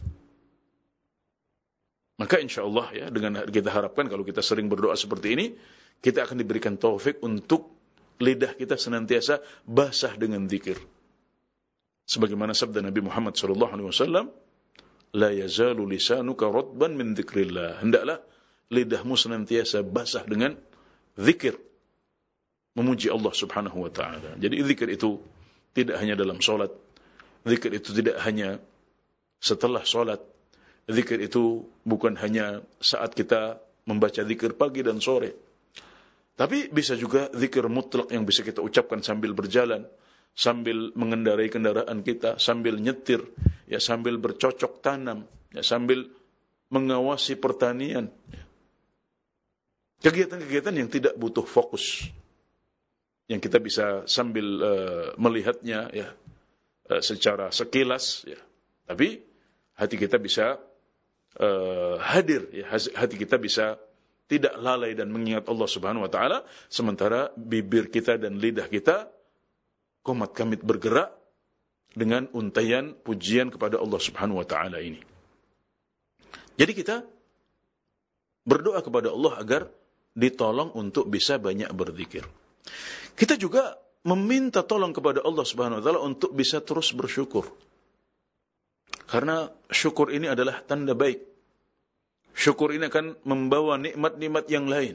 Maka insya Allah ya, dengan kita harapkan kalau kita sering berdoa seperti ini, kita akan diberikan taufik untuk lidah kita senantiasa basah dengan zikir. Sebagaimana sabda Nabi Muhammad sallallahu alaihi wasallam, la yazalu lisanuka ratban min dzikrillah. Hendaklah lidahmu senantiasa basah dengan zikir, memuji Allah subhanahu wa ta'ala. Jadi zikir itu tidak hanya dalam solat, zikir itu tidak hanya setelah solat, zikir itu bukan hanya saat kita membaca zikir pagi dan sore, tapi bisa juga zikir mutlak yang bisa kita ucapkan sambil berjalan, sambil mengendarai kendaraan kita, sambil nyetir, ya sambil bercocok tanam, ya sambil mengawasi pertanian. Kegiatan-kegiatan yang tidak butuh fokus, yang kita bisa sambil uh, melihatnya ya uh, secara sekilas, ya, tapi hati kita bisa uh, hadir, ya, hati kita bisa tidak lalai dan mengingat Allah Subhanahu wa taala, sementara bibir kita dan lidah kita komat kamit bergerak dengan untaian pujian kepada Allah Subhanahu wa taala ini. Jadi kita berdoa kepada Allah agar ditolong untuk bisa banyak berzikir. Kita juga meminta tolong kepada Allah Subhanahu wa taala untuk bisa terus bersyukur. Karena syukur ini adalah tanda baik. Syukur ini akan membawa nikmat-nikmat yang lain.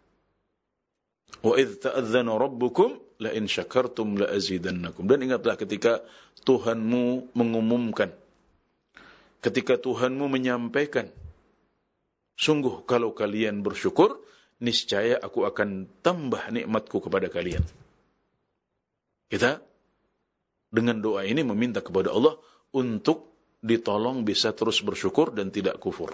Wa idz ta'adzana rabbukum la in syakartum la azidannakum. Dan ingatlah ketika Tuhanmu mengumumkan, ketika Tuhanmu menyampaikan, sungguh kalau kalian bersyukur, niscaya aku akan tambah nikmatku kepada kalian. Kita dengan doa ini meminta kepada Allah untuk ditolong bisa terus bersyukur dan tidak kufur.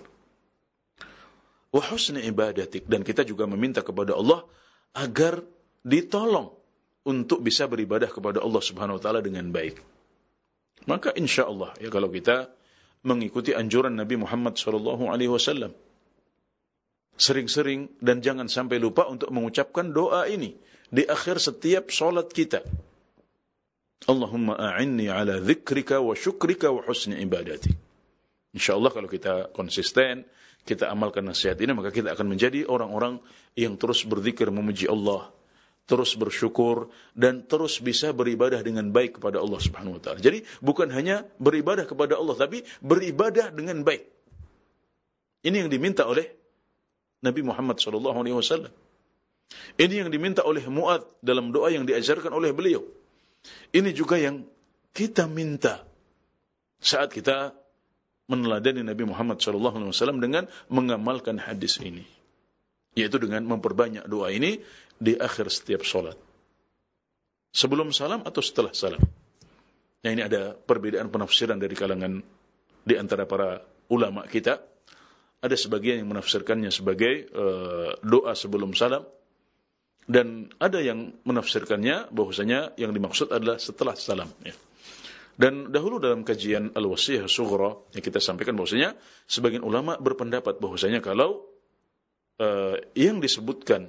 Wa husni ibadatik, dan kita juga meminta kepada Allah agar ditolong untuk bisa beribadah kepada Allah Subhanahu wa taala dengan baik. Maka insya Allah ya, kalau kita mengikuti anjuran Nabi Muhammad sallallahu alaihi wasallam, sering-sering dan jangan sampai lupa untuk mengucapkan doa ini di akhir setiap salat kita. Allahumma a'inni ala dzikrika wa syukrika wa husni ibadatik. Insyaallah kalau kita konsisten, kita amalkan nasihat ini, maka kita akan menjadi orang-orang yang terus berzikir memuji Allah, terus bersyukur, dan terus bisa beribadah dengan baik kepada Allah Subhanahu wa taala. Jadi bukan hanya beribadah kepada Allah, tapi beribadah dengan baik. Ini yang diminta oleh Nabi Muhammad sallallahu alaihi wasallam. Ini yang diminta oleh Mu'adz dalam doa yang diajarkan oleh beliau. Ini juga yang kita minta saat kita meneladani Nabi Muhammad sallallahu alaihi wasallam dengan mengamalkan hadis ini, yaitu dengan memperbanyak doa ini di akhir setiap salat, sebelum salam atau setelah salam. Nah, ini ada perbedaan penafsiran dari kalangan di antara para ulama kita. Ada sebagian yang menafsirkannya sebagai uh, doa sebelum salam, dan ada yang menafsirkannya bahwasanya yang dimaksud adalah setelah salam, ya. Dan dahulu dalam kajian Al-Wasiyah Sughra yang kita sampaikan bahwasanya sebagian ulama berpendapat bahwasanya kalau uh, yang disebutkan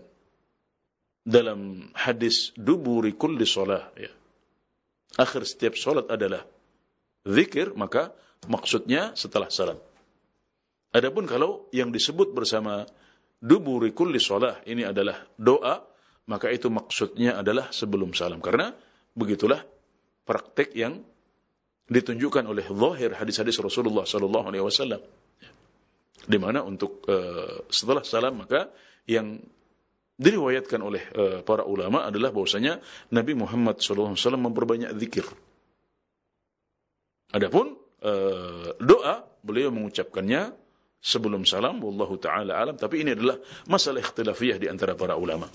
dalam hadis duburi kulli shalah, ya, akhir setiap salat adalah zikir, maka maksudnya setelah salam. Adapun kalau yang disebut bersama duburi kulli shalah ini adalah doa, maka itu maksudnya adalah sebelum salam. Karena begitulah praktek yang ditunjukkan oleh zahir hadis-hadis Rasulullah sallallahu alaihi wasallam, di mana untuk uh, setelah salam maka yang diriwayatkan oleh uh, para ulama adalah bahwasanya Nabi Muhammad shallallahu alaihi wasallam memperbanyak zikir. Adapun uh, doa, beliau mengucapkannya sebelum salam, wallahu taala alam, tapi ini adalah masalah ikhtilafiyah di antara para ulama.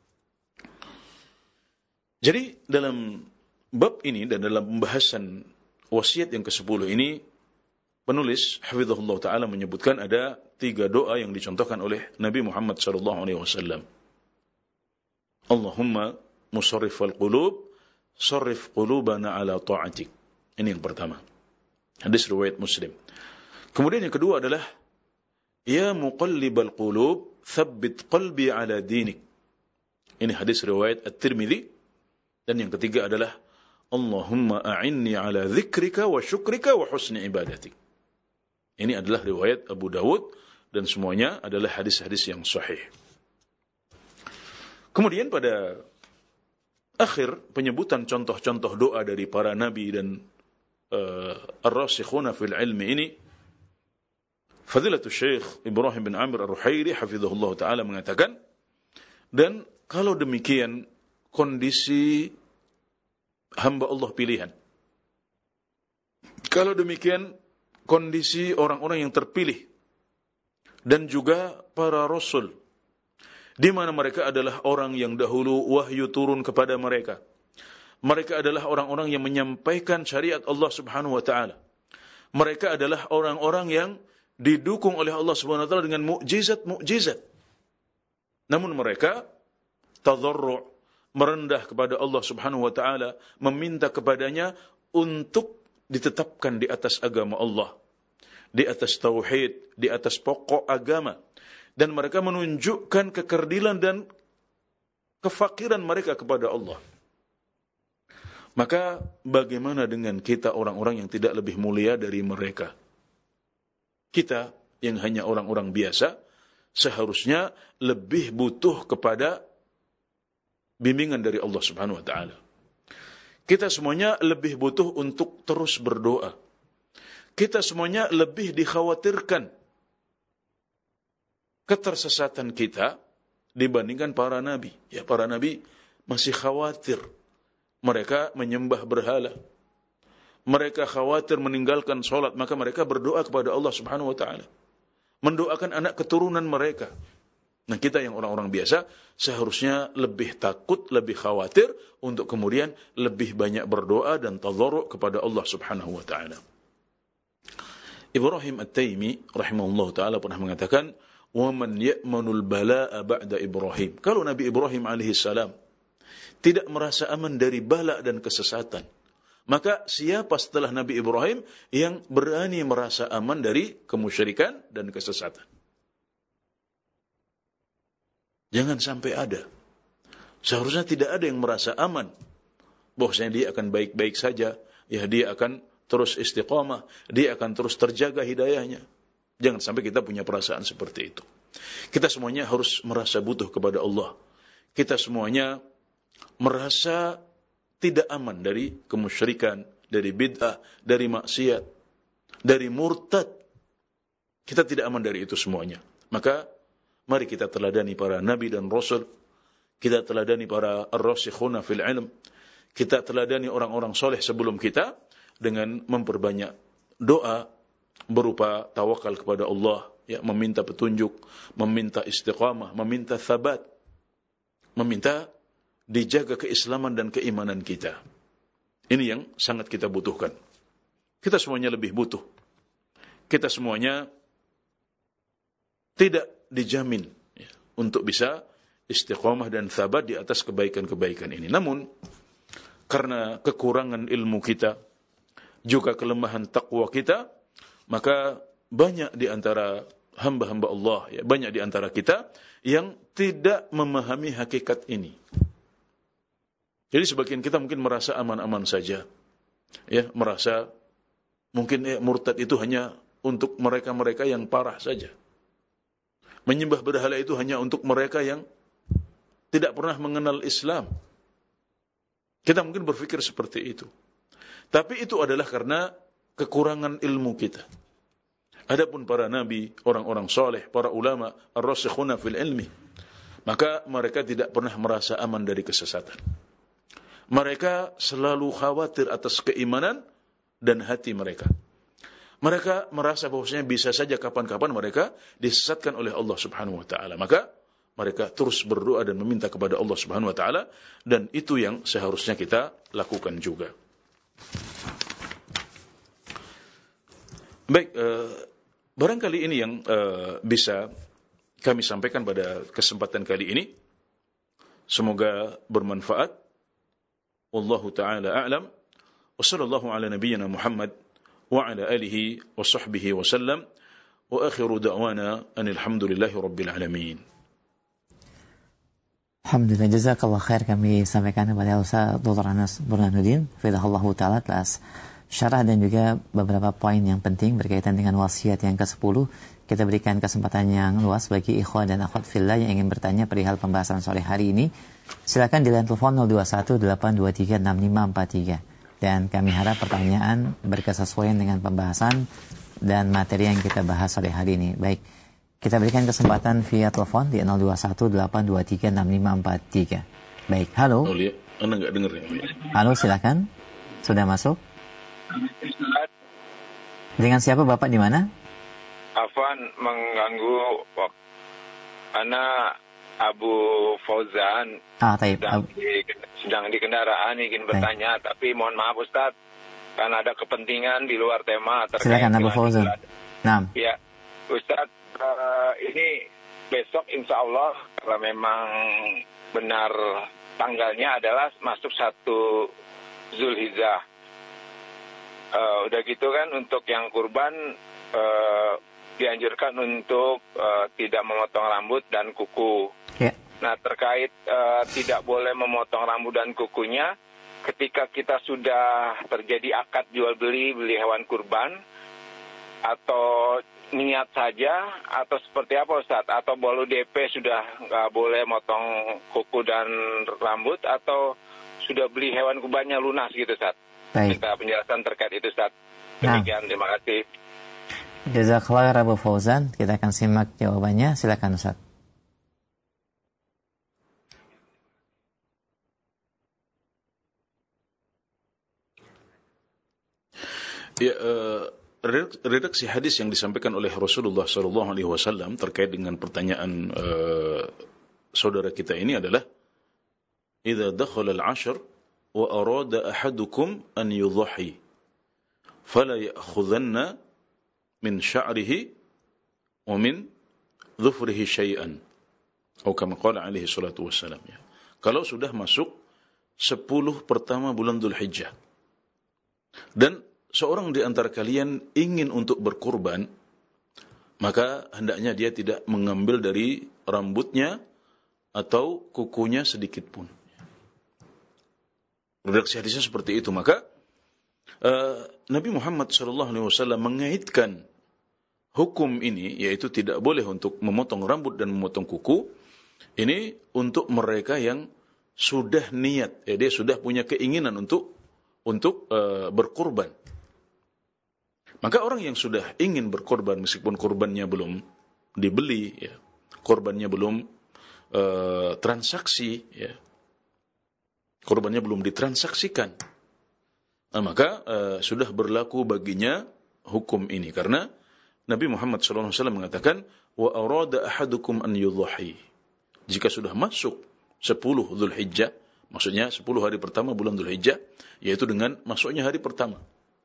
Jadi dalam bab ini dan dalam pembahasan wasiat yang kesepuluh ini, penulis hafizahullah taala menyebutkan ada tiga doa yang dicontohkan oleh Nabi Muhammad sallallahu alaihi wasallam. Allahumma musarrifal qulub, sarrif qulubana ala ta'atik. Ini yang pertama. Hadis riwayat Muslim. Kemudian yang kedua adalah ya muqallibal qulub, tsabbit qalbi ala dinik. Ini hadis riwayat At-Tirmidzi. Dan yang ketiga adalah Allahumma a'inni ala dzikrika wa syukrika wa husni ibadatik. Ini adalah riwayat Abu Dawud dan semuanya adalah hadis-hadis yang sahih. Kemudian pada akhir penyebutan contoh-contoh doa dari para nabi dan uh, ar-rasikhuna fil ilmi ini, Fadilatul Syekh Ibrahim bin Amir Ar-Ruhaili hafizahullah taala mengatakan, dan kalau demikian kondisi hamba Allah pilihan, kalau demikian kondisi orang-orang yang terpilih dan juga para rasul, di mana mereka adalah orang yang dahulu wahyu turun kepada mereka. Mereka adalah orang-orang yang menyampaikan syariat Allah Subhanahu wa taala. Mereka adalah orang-orang yang didukung oleh Allah Subhanahu wa taala dengan mukjizat-mukjizat. Namun mereka tadarru', merendah kepada Allah Subhanahu wa taala, meminta kepadanya untuk ditetapkan di atas agama Allah, di atas tauhid, di atas pokok agama, dan mereka menunjukkan kekerdilan dan kefakiran mereka kepada Allah. Maka bagaimana dengan kita orang-orang yang tidak lebih mulia dari mereka? Kita yang hanya orang-orang biasa seharusnya lebih butuh kepada bimbingan dari Allah Subhanahu wa taala. Kita semuanya lebih butuh untuk terus berdoa. Kita semuanya lebih dikhawatirkan ketersesatan kita dibandingkan para nabi. Ya, para nabi masih khawatir. Mereka menyembah berhala. Mereka khawatir meninggalkan sholat, maka mereka berdoa kepada Allah Subhanahu wa taala, mendoakan anak keturunan mereka. Nah, kita yang orang-orang biasa seharusnya lebih takut, lebih khawatir untuk kemudian lebih banyak berdoa dan tadharru' kepada Allah Subhanahu wa taala. Ibrahim At-Taimi rahimahullah taala pernah mengatakan, "Wa man ya'manul balaa'a ba'da Ibrahim." Kalau Nabi Ibrahim alaihi salam tidak merasa aman dari bala dan kesesatan, maka siapa setelah Nabi Ibrahim yang berani merasa aman dari kemusyrikan dan kesesatan? Jangan sampai ada. Seharusnya tidak ada yang merasa aman bahwasanya dia akan baik-baik saja, ya dia akan terus istiqamah, dia akan terus terjaga hidayahnya. Jangan sampai kita punya perasaan seperti itu. Kita semuanya harus merasa butuh kepada Allah. Kita semuanya merasa tidak aman dari kemusyrikan, dari bid'ah, dari maksiat, dari murtad. Kita tidak aman dari itu semuanya. Maka mari kita teladani para nabi dan rasul. Kita teladani para ar-rasikhuna fil ilm. Kita teladani orang-orang soleh sebelum kita dengan memperbanyak doa berupa tawakal kepada Allah, ya, meminta petunjuk, meminta istiqamah, meminta thabat, meminta dijaga keislaman dan keimanan kita. Ini yang sangat kita butuhkan. Kita semuanya lebih butuh. Kita semuanya tidak dijamin ya, untuk bisa istiqamah dan thabat di atas kebaikan-kebaikan ini. Namun karena kekurangan ilmu kita, juga kelemahan takwa kita, maka banyak di antara hamba-hamba Allah, ya, banyak di antara kita yang tidak memahami hakikat ini. Jadi sebagian kita mungkin merasa aman-aman saja, ya, merasa mungkin ya, murtad itu hanya untuk mereka-mereka yang parah saja. Menyembah berhala itu hanya untuk mereka yang tidak pernah mengenal Islam. Kita mungkin berpikir seperti itu. Tapi itu adalah karena kekurangan ilmu kita. Adapun para nabi, orang-orang soleh, para ulama, ar-rasikhuna fil ilmi, maka mereka tidak pernah merasa aman dari kesesatan. Mereka selalu khawatir atas keimanan dan hati mereka. Mereka merasa bahwasanya bisa saja kapan-kapan mereka disesatkan oleh Allah Subhanahu wa taala. Maka mereka terus berdoa dan meminta kepada Allah Subhanahu wa taala, dan itu yang seharusnya kita lakukan juga. Baik, eh, barangkali ini yang eh, bisa kami sampaikan pada kesempatan kali ini. Semoga bermanfaat. Wallahu ta'ala a'lam. Wa sallallahu ala nabiyyina Muhammad wa ala alihi wa sahbihi wa sallam. Wa akhiru da'wana anil hamdulillahi rabbil alamin. Alhamdulillah, jazakallah khair kami sampaikan kepada Ustaz Doktor Anas Burhanuddin fidahullahu ta'ala atas syarah dan juga beberapa poin yang penting berkaitan dengan wasiat yang kesepuluh. Kita berikan kesempatan yang luas bagi ikhwan dan akhwat fillah yang ingin bertanya perihal pembahasan sore hari ini. Silakan di line telepon nol dua satu delapan dua tiga enam lima empat tiga. Dan kami harap pertanyaan berkesesuaian dengan pembahasan dan materi yang kita bahas sore hari ini. Baik, kita berikan kesempatan via telepon di nol dua satu delapan dua tiga enam lima empat tiga. Baik, halo. Oh, lihat, Anda enggak dengar ya? Halo, silakan. Sudah masuk? Dengan siapa Bapak di mana? Afwan, mengganggu waktu. Ana Abu Fauzan ah, taib. sedang, di, sedang di kendaraan ingin bertanya, taib. Tapi mohon maaf Ustadz, karena ada kepentingan di luar tema terkait. Silakan Abu Fauzan. Nah. Ya, Ustadz, uh, ini besok insya Allah kalau memang benar tanggalnya adalah masuk satu Zulhijjah. Uh, udah gitu kan untuk yang kurban uh, dianjurkan untuk uh, tidak memotong rambut dan kuku. Yeah. Nah, terkait uh, tidak boleh memotong rambut dan kukunya, ketika kita sudah terjadi akad jual beli beli hewan kurban, atau niat saja, atau seperti apa Ustadz? Atau baru D P sudah nggak boleh motong kuku dan rambut, atau sudah beli hewan kurbannya lunas gitu Ustadz? Baik. Minta penjelasan terkait itu Ustadz. Demikian, nah. Terima kasih. Jazakallah Abu Fauzan. Kita akan simak jawabannya. Silakan Ustaz. Ya, uh, redaksi hadis yang disampaikan oleh Rasulullah Sallallahu Alaihi Wasallam terkait dengan pertanyaan uh, saudara kita ini adalah, "Idza dakhala al-'ashr wa arada ahadukum an yudhi, fala ya'khudhanna min sya'rihi wa min dhufrihi syai'an." Atau kama qala alaihi salatu wassalam. Ya. Kalau sudah masuk sepuluh pertama bulan Dzulhijjah dan seorang di antara kalian ingin untuk berkurban, maka hendaknya dia tidak mengambil dari rambutnya atau kukunya sedikit pun. Redaksi hadisnya seperti itu. Maka uh, Nabi Muhammad shallallahu alaihi wasallam mengaitkan hukum ini, yaitu tidak boleh untuk memotong rambut dan memotong kuku, ini untuk mereka yang sudah niat, ya, dia sudah punya keinginan untuk untuk uh, berkurban. Maka orang yang sudah ingin berkorban meskipun korbannya belum dibeli, ya, korbannya belum uh, transaksi, ya, korbannya belum ditransaksikan, nah, maka uh, sudah berlaku baginya hukum ini, karena Nabi Muhammad shallallahu alaihi wasallam mengatakan, wa arada ahadukum an yudhi, jika sudah masuk sepuluh Dzulhijjah, maksudnya sepuluh hari pertama bulan Dzulhijjah, yaitu dengan masuknya hari pertama,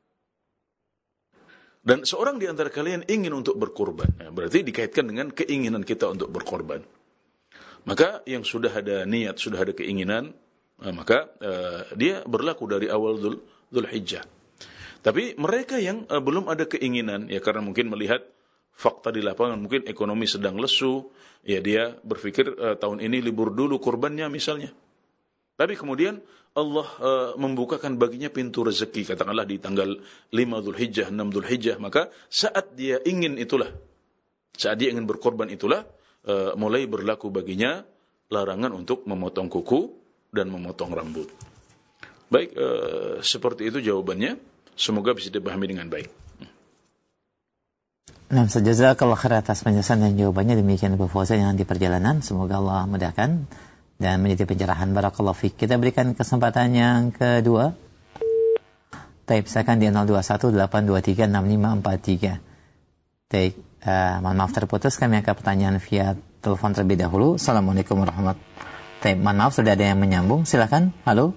dan seorang di antara kalian ingin untuk berkorban, nah, berarti dikaitkan dengan keinginan kita untuk berkorban. Maka yang sudah ada niat, sudah ada keinginan, nah, maka uh, dia berlaku dari awal Dzulhijjah. Tapi mereka yang uh, belum ada keinginan, ya karena mungkin melihat fakta di lapangan, mungkin ekonomi sedang lesu, ya dia berpikir uh, tahun ini libur dulu kurbannya misalnya. Tapi kemudian Allah uh, membukakan baginya pintu rezeki, katakanlah di tanggal lima Dzulhijjah, enam Dzulhijjah, maka saat dia ingin itulah, saat dia ingin berkorban itulah, uh, mulai berlaku baginya larangan untuk memotong kuku dan memotong rambut. Baik, uh, seperti itu jawabannya. Semoga bisa dipahami dengan baik. Nah, jazakallah khair atas penjelasan dan jawabannya. Demikian Ibu Fauzan yang di perjalanan. Semoga Allah mudahkan dan menjadi pencerahan. Barakallahu fiik. Kita berikan kesempatan yang kedua. Taib, silakan di nol dua satu delapan dua tiga enam lima empat tiga. Taib, uh, mohon maaf terputus. Kami akan pertanyaan via telepon terlebih dahulu. Assalamualaikum warahmatullahi wabarakatuh. Taib, mohon maaf sudah ada yang menyambung. Silakan. Halo.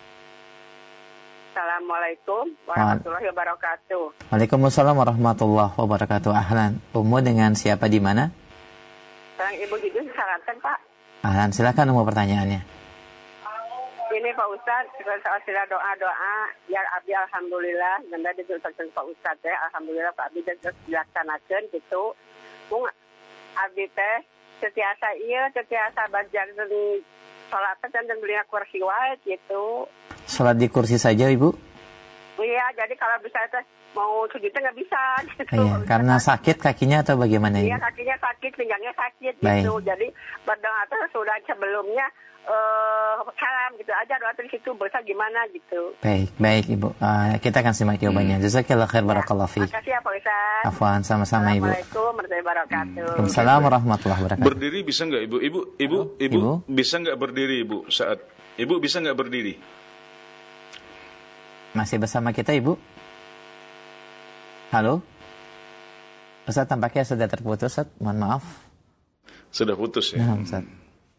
Assalamualaikum warahmatullahi wabarakatuh. Waalaikumsalam warahmatullahi wabarakatuh. Ahlan. Ummu dengan siapa di mana? Sekarang Ibu Jujun disarankan, Pak. Ahlan, silakan Ummu pertanyaannya. Ini Pak Ustadz, soal sila doa-doa, ya abdi alhamdulillah, ganda diceritakan Pak Ustadz ya, alhamdulillah Pak abdi dan dilaksanakan gitu. Mung abdi teh setiasa iya, setiasa bajar dari sholat dan dan beli kursi wae gitu. Sholat di kursi saja, Ibu? Iya, jadi kalau bisa teh mau sujudnya nggak bisa gitu. Iya, karena sakit kakinya atau bagaimana ini? Iya, kakinya sakit, pinggangnya sakit Baik. gitu. Jadi berdoa tuh sudah sebelumnya uh, salam gitu aja, doa dari situ bisa gimana gitu. Baik, baik Ibu. Uh, kita akan simak jawabannya. Hmm. Jazakallah khair, barakallahu fiik. Terima kasih ya Pak Ustaz. Afwan, sama-sama Ibu. Assalamualaikum warahmatullahi wabarakatuh. Waalaikumsalam warahmatullahi wabarakatuh. Berdiri bisa nggak Ibu? Ibu, Ibu, Ibu, Ibu? bisa nggak berdiri Ibu saat Ibu bisa nggak berdiri? Masih bersama kita Ibu? Halo? Ustaz tampaknya sudah terputus, Ustaz. Mohon maaf. Sudah putus ya? Nah, Ustaz.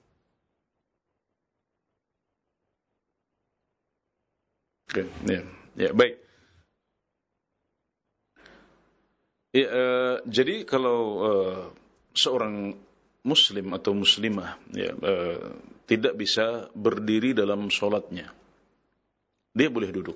Oke, ya, ya baik. Ya, uh, jadi kalau uh, seorang Muslim atau Muslimah ya, uh, tidak bisa berdiri dalam sholatnya, dia boleh duduk.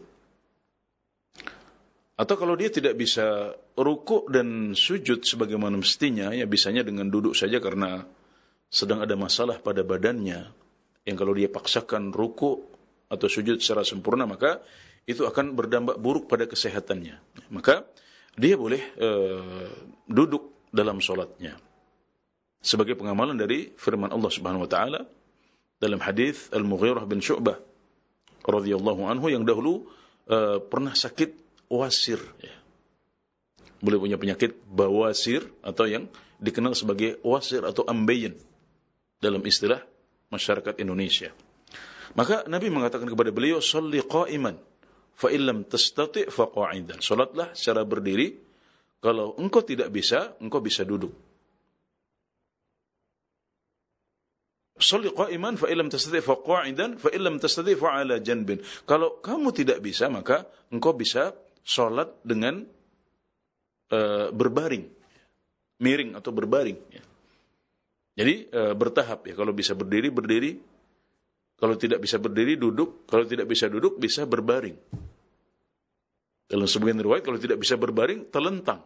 Atau kalau dia tidak bisa rukuk dan sujud sebagaimana mestinya, ya bisanya dengan duduk saja karena sedang ada masalah pada badannya, yang kalau dia paksakan rukuk atau sujud secara sempurna, maka itu akan berdampak buruk pada kesehatannya. Maka dia boleh uh, duduk dalam sholatnya. Sebagai pengamalan dari firman Allah Subhanahu wa taala dalam hadis Al-Mughirah bin Syu'bah radhiyallahu anhu yang dahulu uh, pernah sakit wasir, ya. Boleh punya penyakit bawasir atau yang dikenal sebagai wasir atau ambeien dalam istilah masyarakat Indonesia. Maka Nabi mengatakan kepada beliau, "Shalli qa'iman, fa illam tastati' fa qa'idan." Salatlah secara berdiri, kalau engkau tidak bisa, engkau bisa duduk. Shalli qa'iman fa illam tastati' fa qa'idan fa illam tastati' fa 'ala janbin. Kalau kamu tidak bisa, maka engkau bisa salat dengan uh, berbaring, miring atau berbaring, ya. Jadi uh, bertahap ya. Kalau bisa berdiri, berdiri. Kalau tidak bisa berdiri, duduk. Kalau tidak bisa duduk, bisa berbaring. Dalam sebagian riwayat, kalau tidak bisa berbaring, telentang.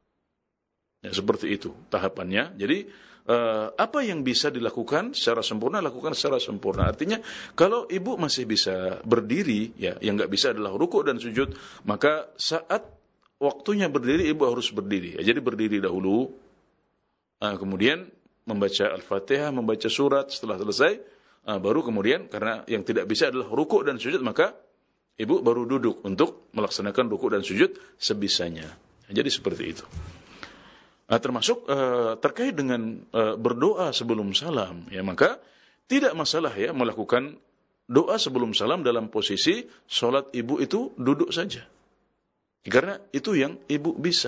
Ya, seperti itu tahapannya. Jadi uh, apa yang bisa dilakukan secara sempurna, lakukan secara sempurna. Artinya kalau ibu masih bisa berdiri, ya, yang nggak bisa adalah rukuk dan sujud, maka saat waktunya berdiri, ibu harus berdiri. Ya, jadi berdiri dahulu, uh, kemudian membaca Al-Fatihah, membaca surat. Setelah selesai, uh, baru kemudian, karena yang tidak bisa adalah rukuk dan sujud, maka ibu baru duduk untuk melaksanakan rukuk dan sujud sebisanya. Ya, jadi seperti itu. Nah, termasuk uh, terkait dengan uh, berdoa sebelum salam, ya, maka tidak masalah ya melakukan doa sebelum salam dalam posisi sholat ibu itu duduk saja, karena itu yang ibu bisa,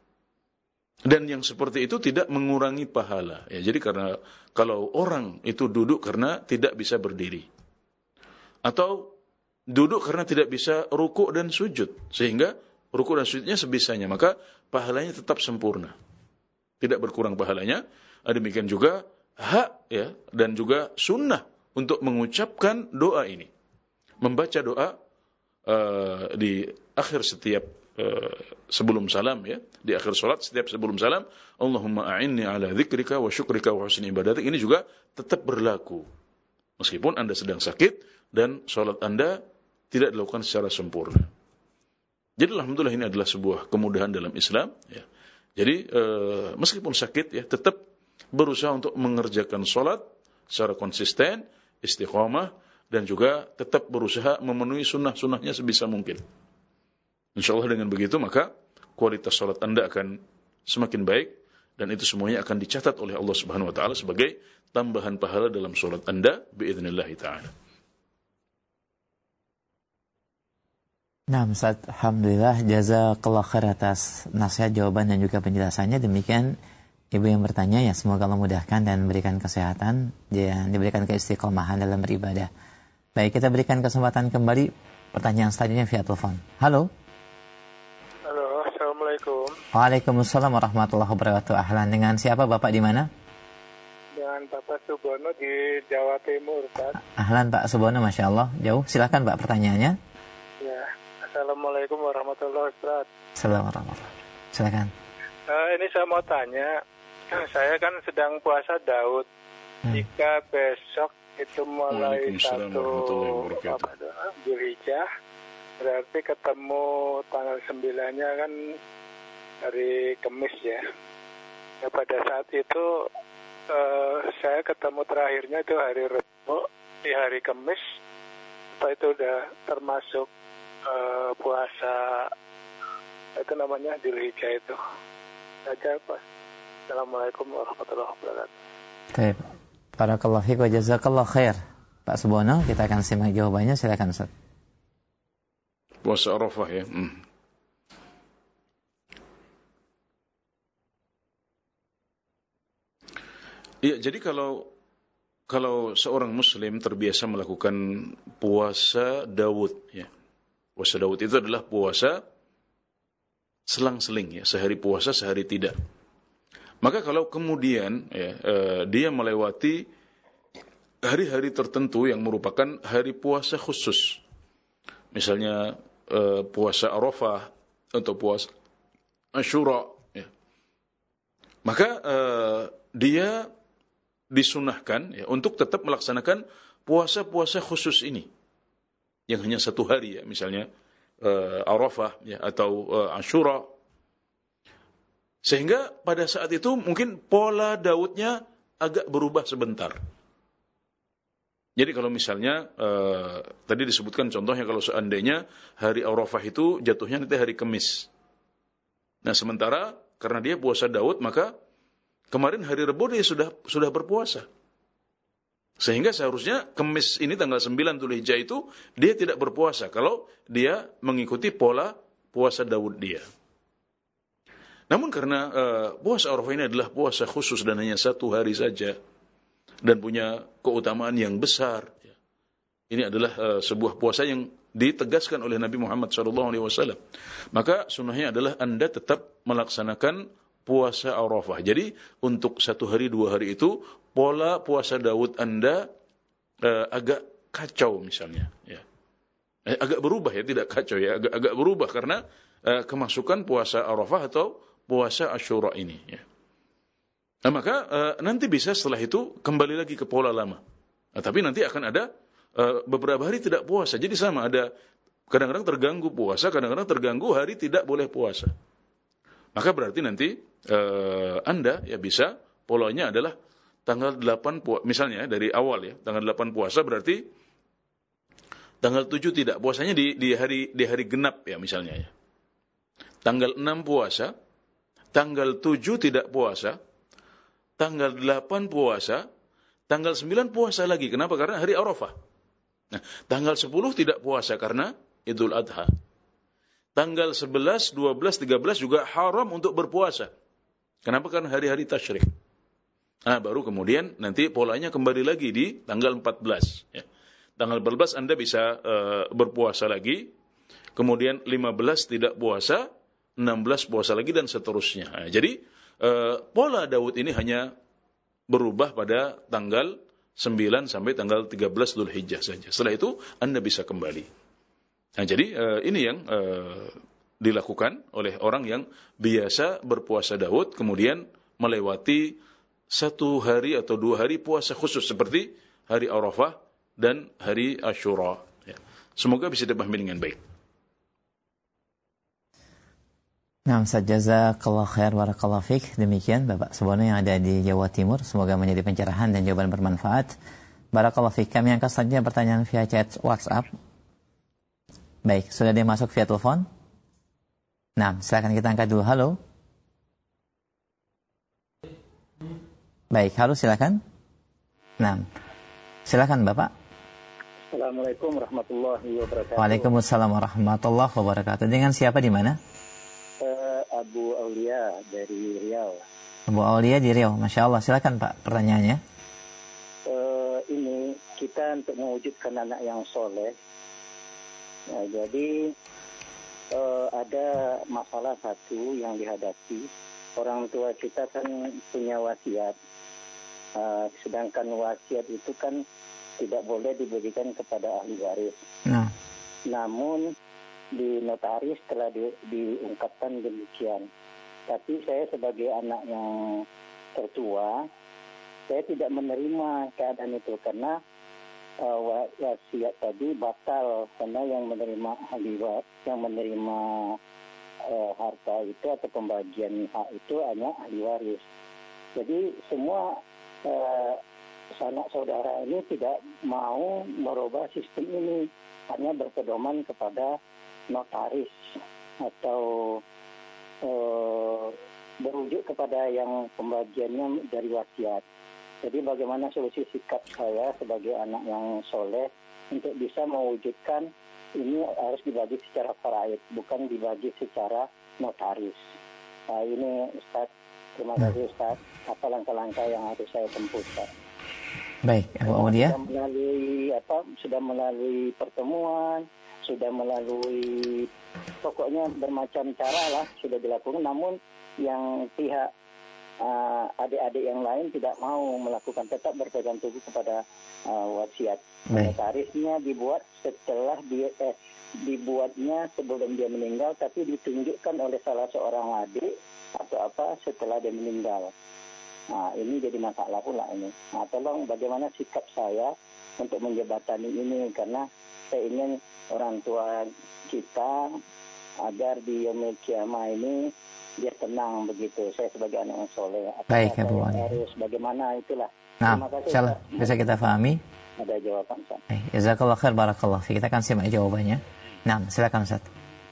dan yang seperti itu tidak mengurangi pahala, ya. Jadi karena kalau orang itu duduk karena tidak bisa berdiri, atau duduk karena tidak bisa rukuk dan sujud, sehingga rukuk dan sujudnya sebisanya, maka pahalanya tetap sempurna, tidak berkurang pahalanya. Demikian juga hak ya dan juga sunnah untuk mengucapkan doa ini, membaca doa uh, di akhir setiap uh, sebelum salam, ya, di akhir salat setiap sebelum salam, Allahumma a'inni ala dzikrika wa syukrika wa husni ibadatik, ini juga tetap berlaku meskipun Anda sedang sakit dan salat Anda tidak dilakukan secara sempurna. Jadi alhamdulillah ini adalah sebuah kemudahan dalam Islam, ya. Jadi uh, meskipun sakit, ya, tetap berusaha untuk mengerjakan sholat secara konsisten, istiqamah, dan juga tetap berusaha memenuhi sunnah-sunnahnya sebisa mungkin. Insya Allah dengan begitu maka kualitas sholat Anda akan semakin baik, dan itu semuanya akan dicatat oleh Allah Subhanahu wa taala sebagai tambahan pahala dalam sholat Anda biidznillah taala. Nah, Ustaz, alhamdulillah, jazakallah khair atas nasihat, jawaban dan juga penjelasannya. Demikian ibu yang bertanya, ya semoga Allah mudahkan dan berikan kesehatan dan diberikan keistiqomahan dalam beribadah. Baik, kita berikan kesempatan kembali pertanyaan selanjutnya via telepon. Halo. Halo, assalamualaikum. Waalaikumsalam warahmatullahi wabarakatuh. Ahlan, dengan siapa Bapak di mana? Dengan Bapak Subono di Jawa Timur, Pak. Ahlan Pak Subono, Masya Allah. Jauh, silakan Pak pertanyaannya. Ya, assalamualaikum warahmatullahi wabarakatuh. Assalamualaikum warahmatullahi wabarakatuh. Silakan. Uh, ini saya mau tanya, saya kan sedang puasa Daud. Hmm. Jika besok itu mulai satu Dzulhijjah, berarti ketemu tanggal sembilannya kan hari Kamis ya. Nah, pada saat itu uh, saya ketemu terakhirnya itu hari Rabu, di hari Kamis. Apa itu udah termasuk uh, puasa itu namanya Dzulhijjah itu? Saja Pak. Assalamualaikum warahmatullahi wabarakatuh. Baik. Barakallahu fiik wa jazakallahu khair. Pak Subono, kita akan simak jawabannya, silakan Ustaz. Puasa Arafah ya. Hmm. Iya, jadi kalau kalau seorang muslim terbiasa melakukan puasa Daud ya. Puasa Daud itu adalah puasa selang-seling ya, sehari puasa, sehari tidak. Maka kalau kemudian ya, eh, dia melewati hari-hari tertentu yang merupakan hari puasa khusus, misalnya eh, puasa Arafah atau puasa Asyura, ya, maka eh, dia disunahkan ya, untuk tetap melaksanakan puasa-puasa khusus ini, yang hanya satu hari ya, misalnya eh, Arafah ya, atau eh, Asyura. Sehingga pada saat itu mungkin pola Daudnya agak berubah sebentar. Jadi kalau misalnya eh, tadi disebutkan contohnya kalau seandainya hari Arafah itu jatuhnya nanti hari Kamis. Nah sementara karena dia puasa Daud, maka kemarin hari Rabu dia sudah sudah berpuasa. Sehingga seharusnya Kamis ini tanggal sembilan Dzulhijjah itu dia tidak berpuasa kalau dia mengikuti pola puasa Daud dia. Namun karena uh, puasa Arafah ini adalah puasa khusus dan hanya satu hari saja dan punya keutamaan yang besar, ya. Ini adalah uh, sebuah puasa yang ditegaskan oleh Nabi Muhammad shallallahu alaihi wasallam. Maka sunnahnya adalah Anda tetap melaksanakan puasa Arafah. Jadi untuk satu hari dua hari itu pola puasa Daud Anda uh, agak kacau misalnya, ya. Eh, agak berubah ya, tidak kacau ya, agak agak berubah karena uh, kemasukan puasa Arafah atau puasa Asyura ini ya. Nah, maka uh, nanti bisa setelah itu kembali lagi ke pola lama. Nah, tapi nanti akan ada uh, beberapa hari tidak puasa. Jadi sama, ada kadang-kadang terganggu puasa, kadang-kadang terganggu hari tidak boleh puasa. Maka berarti nanti uh, Anda ya bisa polanya adalah tanggal delapan puasa, misalnya dari awal ya, tanggal delapan puasa berarti tanggal tujuh tidak puasanya di di hari di hari genap ya misalnya ya. Tanggal enam puasa, tanggal tujuh tidak puasa, tanggal delapan puasa, tanggal sembilan puasa lagi. Kenapa? Karena hari Arafah. Nah, tanggal sepuluh tidak puasa karena Idul Adha. Tanggal sebelas, dua belas, tiga belas juga haram untuk berpuasa. Kenapa? Karena hari-hari tasyrik. Nah, baru kemudian nanti polanya kembali lagi di tanggal empat belas. Ya. Tanggal empat belas Anda bisa uh, berpuasa lagi. Kemudian lima belas tidak puasa, enam belas puasa lagi dan seterusnya. Nah, jadi eh, pola Daud ini hanya berubah pada tanggal sembilan sampai tanggal tiga belas Dzulhijjah saja. Setelah itu Anda bisa kembali. Nah, jadi eh, ini yang eh, dilakukan oleh orang yang biasa berpuasa Daud kemudian melewati satu hari atau dua hari puasa khusus seperti hari Arafah dan hari Asyura. Ya. Semoga bisa dipahami dengan baik. Nah, Ustaz, jazakallahu khair barakallahu fiik. Demikian Bapak Subono yang ada di Jawa Timur, semoga menjadi pencerahan dan jawaban bermanfaat. Barakallahu fiik. Kami angkat selanjutnya pertanyaan via chat WhatsApp. Baik, sudah dia masuk via telepon? Nah, silakan kita angkat dulu. Halo. Baik, halo silakan. Nah, silakan Bapak. Assalamualaikum warahmatullahi wabarakatuh. Waalaikumsalam warahmatullahi wabarakatuh. Dengan siapa di mana? Uh, Abu Aulia dari Riau. Abu Aulia di Riau, Masya Allah. Silakan Pak, pertanyaannya. Uh, ini kita untuk mewujudkan anak yang soleh. Nah, jadi uh, ada masalah satu yang dihadapi. Orang tua kita kan punya wasiat. Uh, sedangkan wasiat itu kan tidak boleh diberikan kepada ahli waris. Nah. Namun di notaris telah di, diungkapkan demikian. Tapi saya sebagai anak yang tertua, saya tidak menerima keadaan itu karena uh, wasiat tadi batal karena yang menerima ahli waris, yang menerima uh, harta itu atau pembagian hak itu hanya ahli waris. Jadi semua Uh, sanak saudara ini tidak mau merubah sistem ini, hanya berpedoman kepada notaris atau uh, berujuk kepada yang pembagiannya dari wasiat. Jadi bagaimana solusi sikap saya sebagai anak yang soleh untuk bisa mewujudkan ini harus dibagi secara faraid, bukan dibagi secara notaris. Nah, ini Ustaz. Terima kasih Ustaz. Apa langkah-langkah yang harus saya tempuh Ustaz? Baik, Abu Aulia. Sudah melalui apa? Sudah melalui pertemuan, sudah melalui pokoknya bermacam cara lah sudah dilakukan. Namun yang pihak uh, adik-adik yang lain tidak mau melakukan, tetap berpegang teguh kepada uh, wasiat. Notarisnya dibuat setelah dia eh, dibuatnya sebelum dia meninggal, tapi ditunjukkan oleh salah seorang adik atau apa setelah dia meninggal. Nah, ini jadi masalah pula ini. Nah, tolong bagaimana sikap saya untuk menjebatani ini, karena saya ingin orang tua kita agar di yaumil qiyamah ini dia tenang begitu. Saya sebagai anak yang soleh. Baik, Abu Aulia. Harus bagaimana itulah. Nah, insyaallah bisa kita pahami. Ada jawaban, Ustaz. Eh, jazakallah khair, barakallah. Kita akan simak jawabannya. Nah, silakan Ustaz.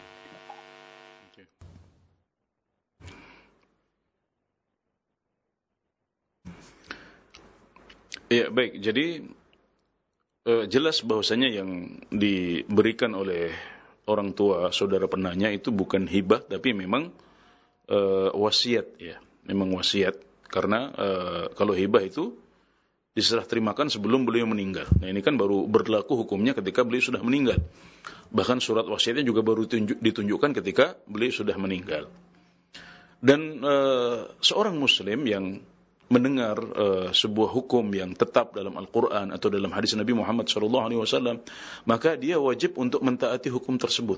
Ya, baik. Jadi eh, jelas bahwasanya yang diberikan oleh orang tua saudara penanya itu bukan hibah, tapi memang eh, wasiat, ya. Memang wasiat. Karena eh, kalau hibah itu diserah terimakan sebelum beliau meninggal. Nah, ini kan baru berlaku hukumnya ketika beliau sudah meninggal. Bahkan surat wasiatnya juga baru ditunjuk, ditunjukkan ketika beliau sudah meninggal. Dan eh, seorang muslim yang mendengar uh, sebuah hukum yang tetap dalam Al-Quran atau dalam hadis Nabi Muhammad shallallahu alaihi wasallam, maka dia wajib untuk mentaati hukum tersebut.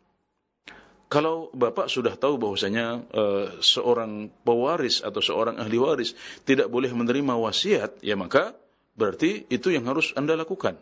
Kalau Bapak sudah tahu bahwasanya uh, seorang pewaris atau seorang ahli waris tidak boleh menerima wasiat, ya maka berarti itu yang harus Anda lakukan.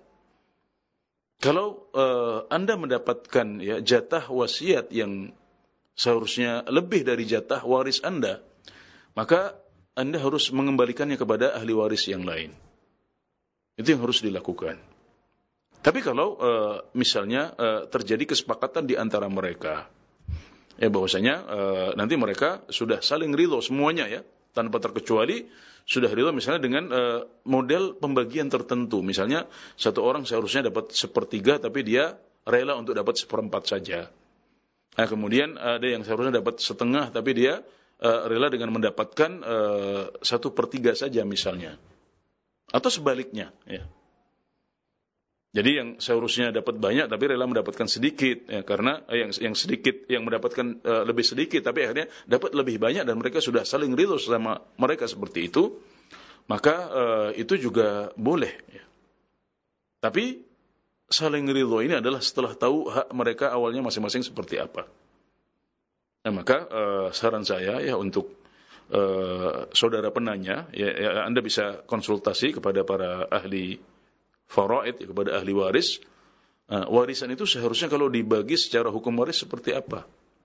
Kalau uh, Anda mendapatkan ya jatah wasiat yang seharusnya lebih dari jatah waris Anda, maka Anda harus mengembalikannya kepada ahli waris yang lain. Itu yang harus dilakukan. Tapi kalau uh, misalnya uh, terjadi kesepakatan di antara mereka, ya bahwasanya uh, nanti mereka sudah saling ridho semuanya, ya, tanpa terkecuali sudah ridho misalnya dengan uh, model pembagian tertentu. Misalnya satu orang seharusnya dapat sepertiga, tapi dia rela untuk dapat seperempat saja. Nah, kemudian ada yang seharusnya dapat setengah, tapi dia Uh, rela dengan mendapatkan uh, satu per tiga saja misalnya, atau sebaliknya, ya. Jadi yang seharusnya dapat banyak tapi rela mendapatkan sedikit, ya, karena uh, yang yang sedikit yang mendapatkan uh, lebih sedikit tapi akhirnya dapat lebih banyak dan mereka sudah saling ridho sama mereka seperti itu, maka uh, itu juga boleh, ya. Tapi saling ridho ini adalah setelah tahu hak mereka awalnya masing-masing seperti apa. Nah, maka uh, saran saya ya untuk uh, saudara penanya, ya, ya Anda bisa konsultasi kepada para ahli faraid, ya, kepada ahli waris. Uh, warisan itu seharusnya kalau dibagi secara hukum waris seperti apa?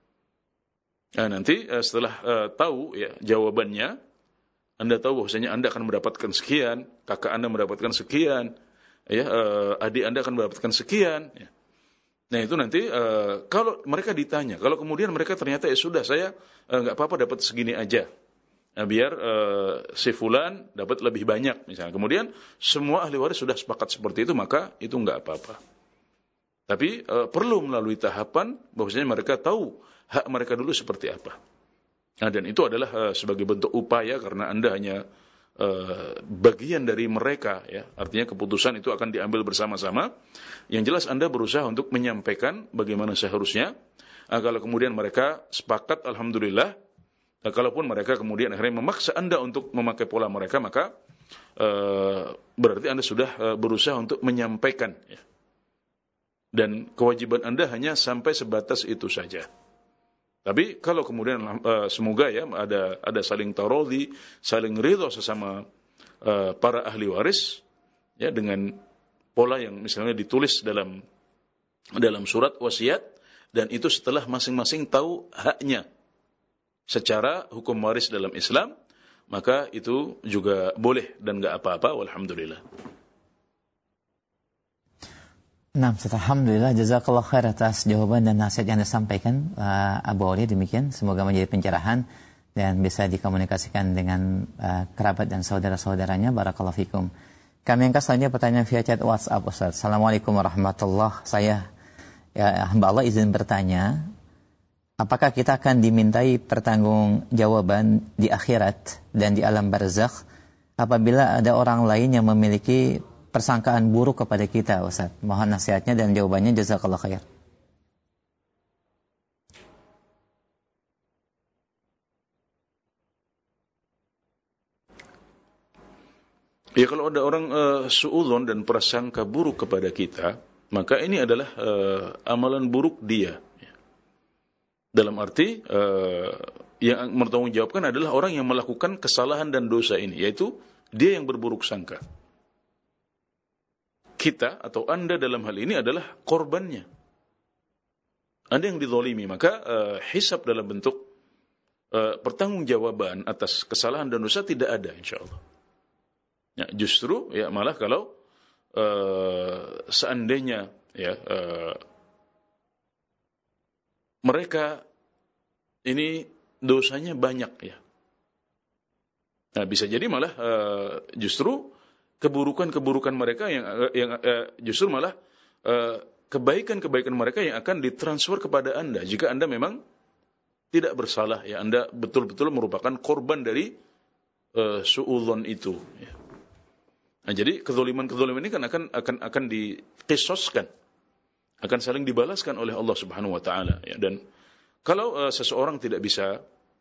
Nah, nanti uh, setelah uh, tahu ya jawabannya, Anda tahu bahwasanya Anda akan mendapatkan sekian, kakak Anda mendapatkan sekian, ya uh, adik Anda akan mendapatkan sekian, ya. Nah, itu nanti uh, kalau mereka ditanya, kalau kemudian mereka ternyata ya sudah saya uh, nggak apa-apa dapat segini aja, Nah, biar uh, si fulan dapat lebih banyak misalnya. Kemudian semua ahli waris sudah sepakat seperti itu, maka itu enggak apa-apa. Tapi uh, perlu melalui tahapan bahwasanya mereka tahu hak mereka dulu seperti apa. Nah, dan itu adalah uh, sebagai bentuk upaya karena Anda hanya uh, bagian dari mereka ya. Artinya keputusan itu akan diambil bersama-sama. Yang jelas Anda berusaha untuk menyampaikan bagaimana seharusnya. Nah, kalau kemudian mereka sepakat, alhamdulillah. Nah, kalaupun mereka kemudian akhirnya memaksa Anda untuk memakai pola mereka, maka uh, berarti Anda sudah uh, berusaha untuk menyampaikan. Ya. Dan kewajiban Anda hanya sampai sebatas itu saja. Tapi kalau kemudian uh, semoga ya ada ada saling tarodhi, saling ridho sesama uh, para ahli waris, ya dengan pola yang misalnya ditulis dalam dalam surat wasiat, dan itu setelah masing-masing tahu haknya. Secara hukum waris dalam Islam, maka itu juga boleh dan enggak apa-apa, walhamdulillah. Nah, alhamdulillah, jazakallah khair atas jawaban dan nasihat yang disampaikan uh, Abu Aulia. Demikian, semoga menjadi pencerahan dan bisa dikomunikasikan dengan uh, kerabat dan saudara-saudaranya. Barakallahu fikum. Kami angkat selanjutnya pertanyaan via chat WhatsApp, Ustaz. Assalamualaikum warahmatullahi wabarakatuh. Saya ya, hamba Allah izin bertanya, apakah kita akan dimintai pertanggungjawaban di akhirat dan di alam barzakh apabila ada orang lain yang memiliki persangkaan buruk kepada kita, Ustaz? Mohon nasihatnya dan jawabannya, jazakallah khair. Ya, kalau ada orang uh, suudzon dan prasangka buruk kepada kita, maka ini adalah uh, amalan buruk dia. Dalam arti uh, yang bertanggung jawabkan adalah orang yang melakukan kesalahan dan dosa ini, yaitu dia yang berburuk sangka. Kita atau Anda dalam hal ini adalah korbannya. Anda yang dizalimi, maka uh, hisab dalam bentuk uh, pertanggungjawaban atas kesalahan dan dosa tidak ada, insyaallah. Ya, justru ya malah kalau uh, seandainya ya uh, mereka ini dosanya banyak ya. Nah, bisa jadi malah uh, justru keburukan-keburukan mereka yang yang uh, justru malah uh, kebaikan-kebaikan mereka yang akan ditransfer kepada Anda jika Anda memang tidak bersalah ya. Anda betul-betul merupakan korban dari uh, suudzon itu ya. Nah, jadi kezaliman-kezaliman ini kan akan akan akan diqisoskan, akan saling dibalaskan oleh Allah Subhanahu wa taala ya. Dan kalau uh, seseorang tidak bisa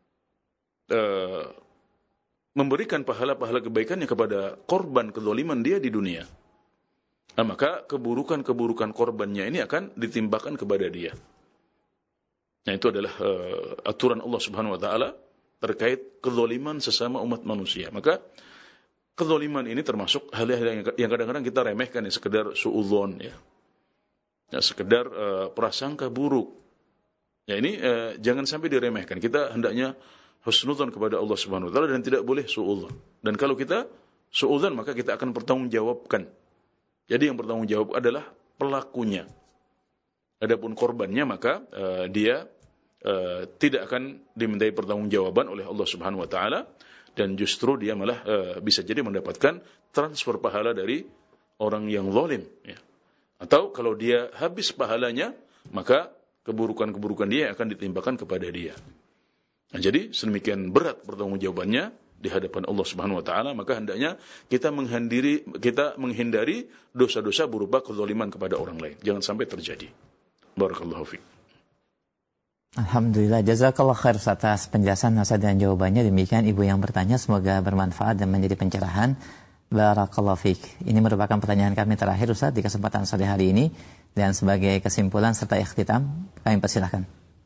uh, memberikan pahala-pahala kebaikannya kepada korban kezaliman dia di dunia, nah, maka keburukan-keburukan korbannya ini akan ditimpakan kepada dia. Nah, itu adalah uh, aturan Allah Subhanahu wa taala terkait kezaliman sesama umat manusia. Maka kezaliman ini termasuk hal-hal yang kadang-kadang kita remehkan ya, sekedar suudzon ya. Ya, sekedar uh, prasangka buruk. Ya, ini uh, jangan sampai diremehkan. Kita hendaknya husnudzon kepada Allah Subhanahu wa taala dan tidak boleh suudzon. Dan kalau kita suudzon, maka kita akan bertanggungjawabkan. Jadi yang bertanggung jawab adalah pelakunya. Adapun korbannya, maka uh, dia uh, tidak akan dimintai pertanggungjawaban oleh Allah Subhanahu wa taala, dan justru dia malah uh, bisa jadi mendapatkan transfer pahala dari orang yang zalim ya. Atau kalau dia habis pahalanya, maka keburukan-keburukan dia akan ditimpakan kepada dia. Nah, jadi sedemikian berat pertanggungjawabannya di hadapan Allah Subhanahu wa taala, maka hendaknya kita menghindari kita menghindari dosa-dosa berupa kezaliman kepada orang lain. Jangan sampai terjadi. Barakallahu fiik. Alhamdulillah, jazakallah khair atas penjelasan nasihat dan jawabannya. Demikian ibu yang bertanya, semoga bermanfaat dan menjadi pencerahan. Barakallahu fiik. Ini merupakan pertanyaan kami terakhir, Ustaz, di kesempatan sore hari ini. Dan sebagai kesimpulan serta ikhtitam, kami persilahkan.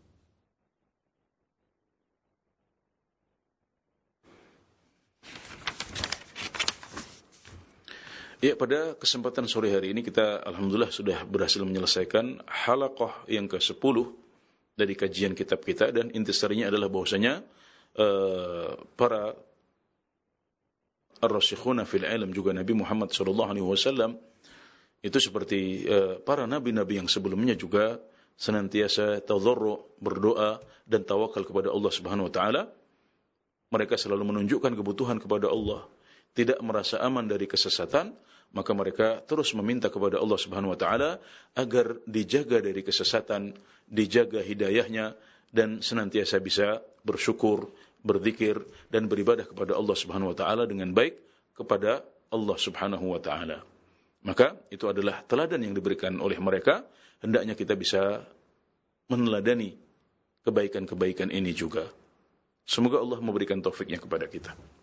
Ya, pada kesempatan sore hari ini kita alhamdulillah sudah berhasil menyelesaikan halaqah yang kesepuluh dari kajian kitab kita, dan intisarinya adalah bahwasanya uh, para ar-rasikhuna fil ilm, juga Nabi Muhammad sallallahu alaihi wasallam itu seperti uh, para nabi-nabi yang sebelumnya juga senantiasa tadharru, berdoa dan tawakal kepada Allah Subhanahu wa taala mereka selalu menunjukkan kebutuhan kepada Allah, tidak merasa aman dari kesesatan, maka mereka terus meminta kepada Allah Subhanahu wa taala agar dijaga dari kesesatan, dijaga hidayahnya, dan senantiasa bisa bersyukur, berzikir dan beribadah kepada Allah Subhanahu wa taala dengan baik kepada Allah Subhanahu wa taala. Maka itu adalah teladan yang diberikan oleh mereka, hendaknya kita bisa meneladani kebaikan-kebaikan ini juga. Semoga Allah memberikan taufiknya kepada kita.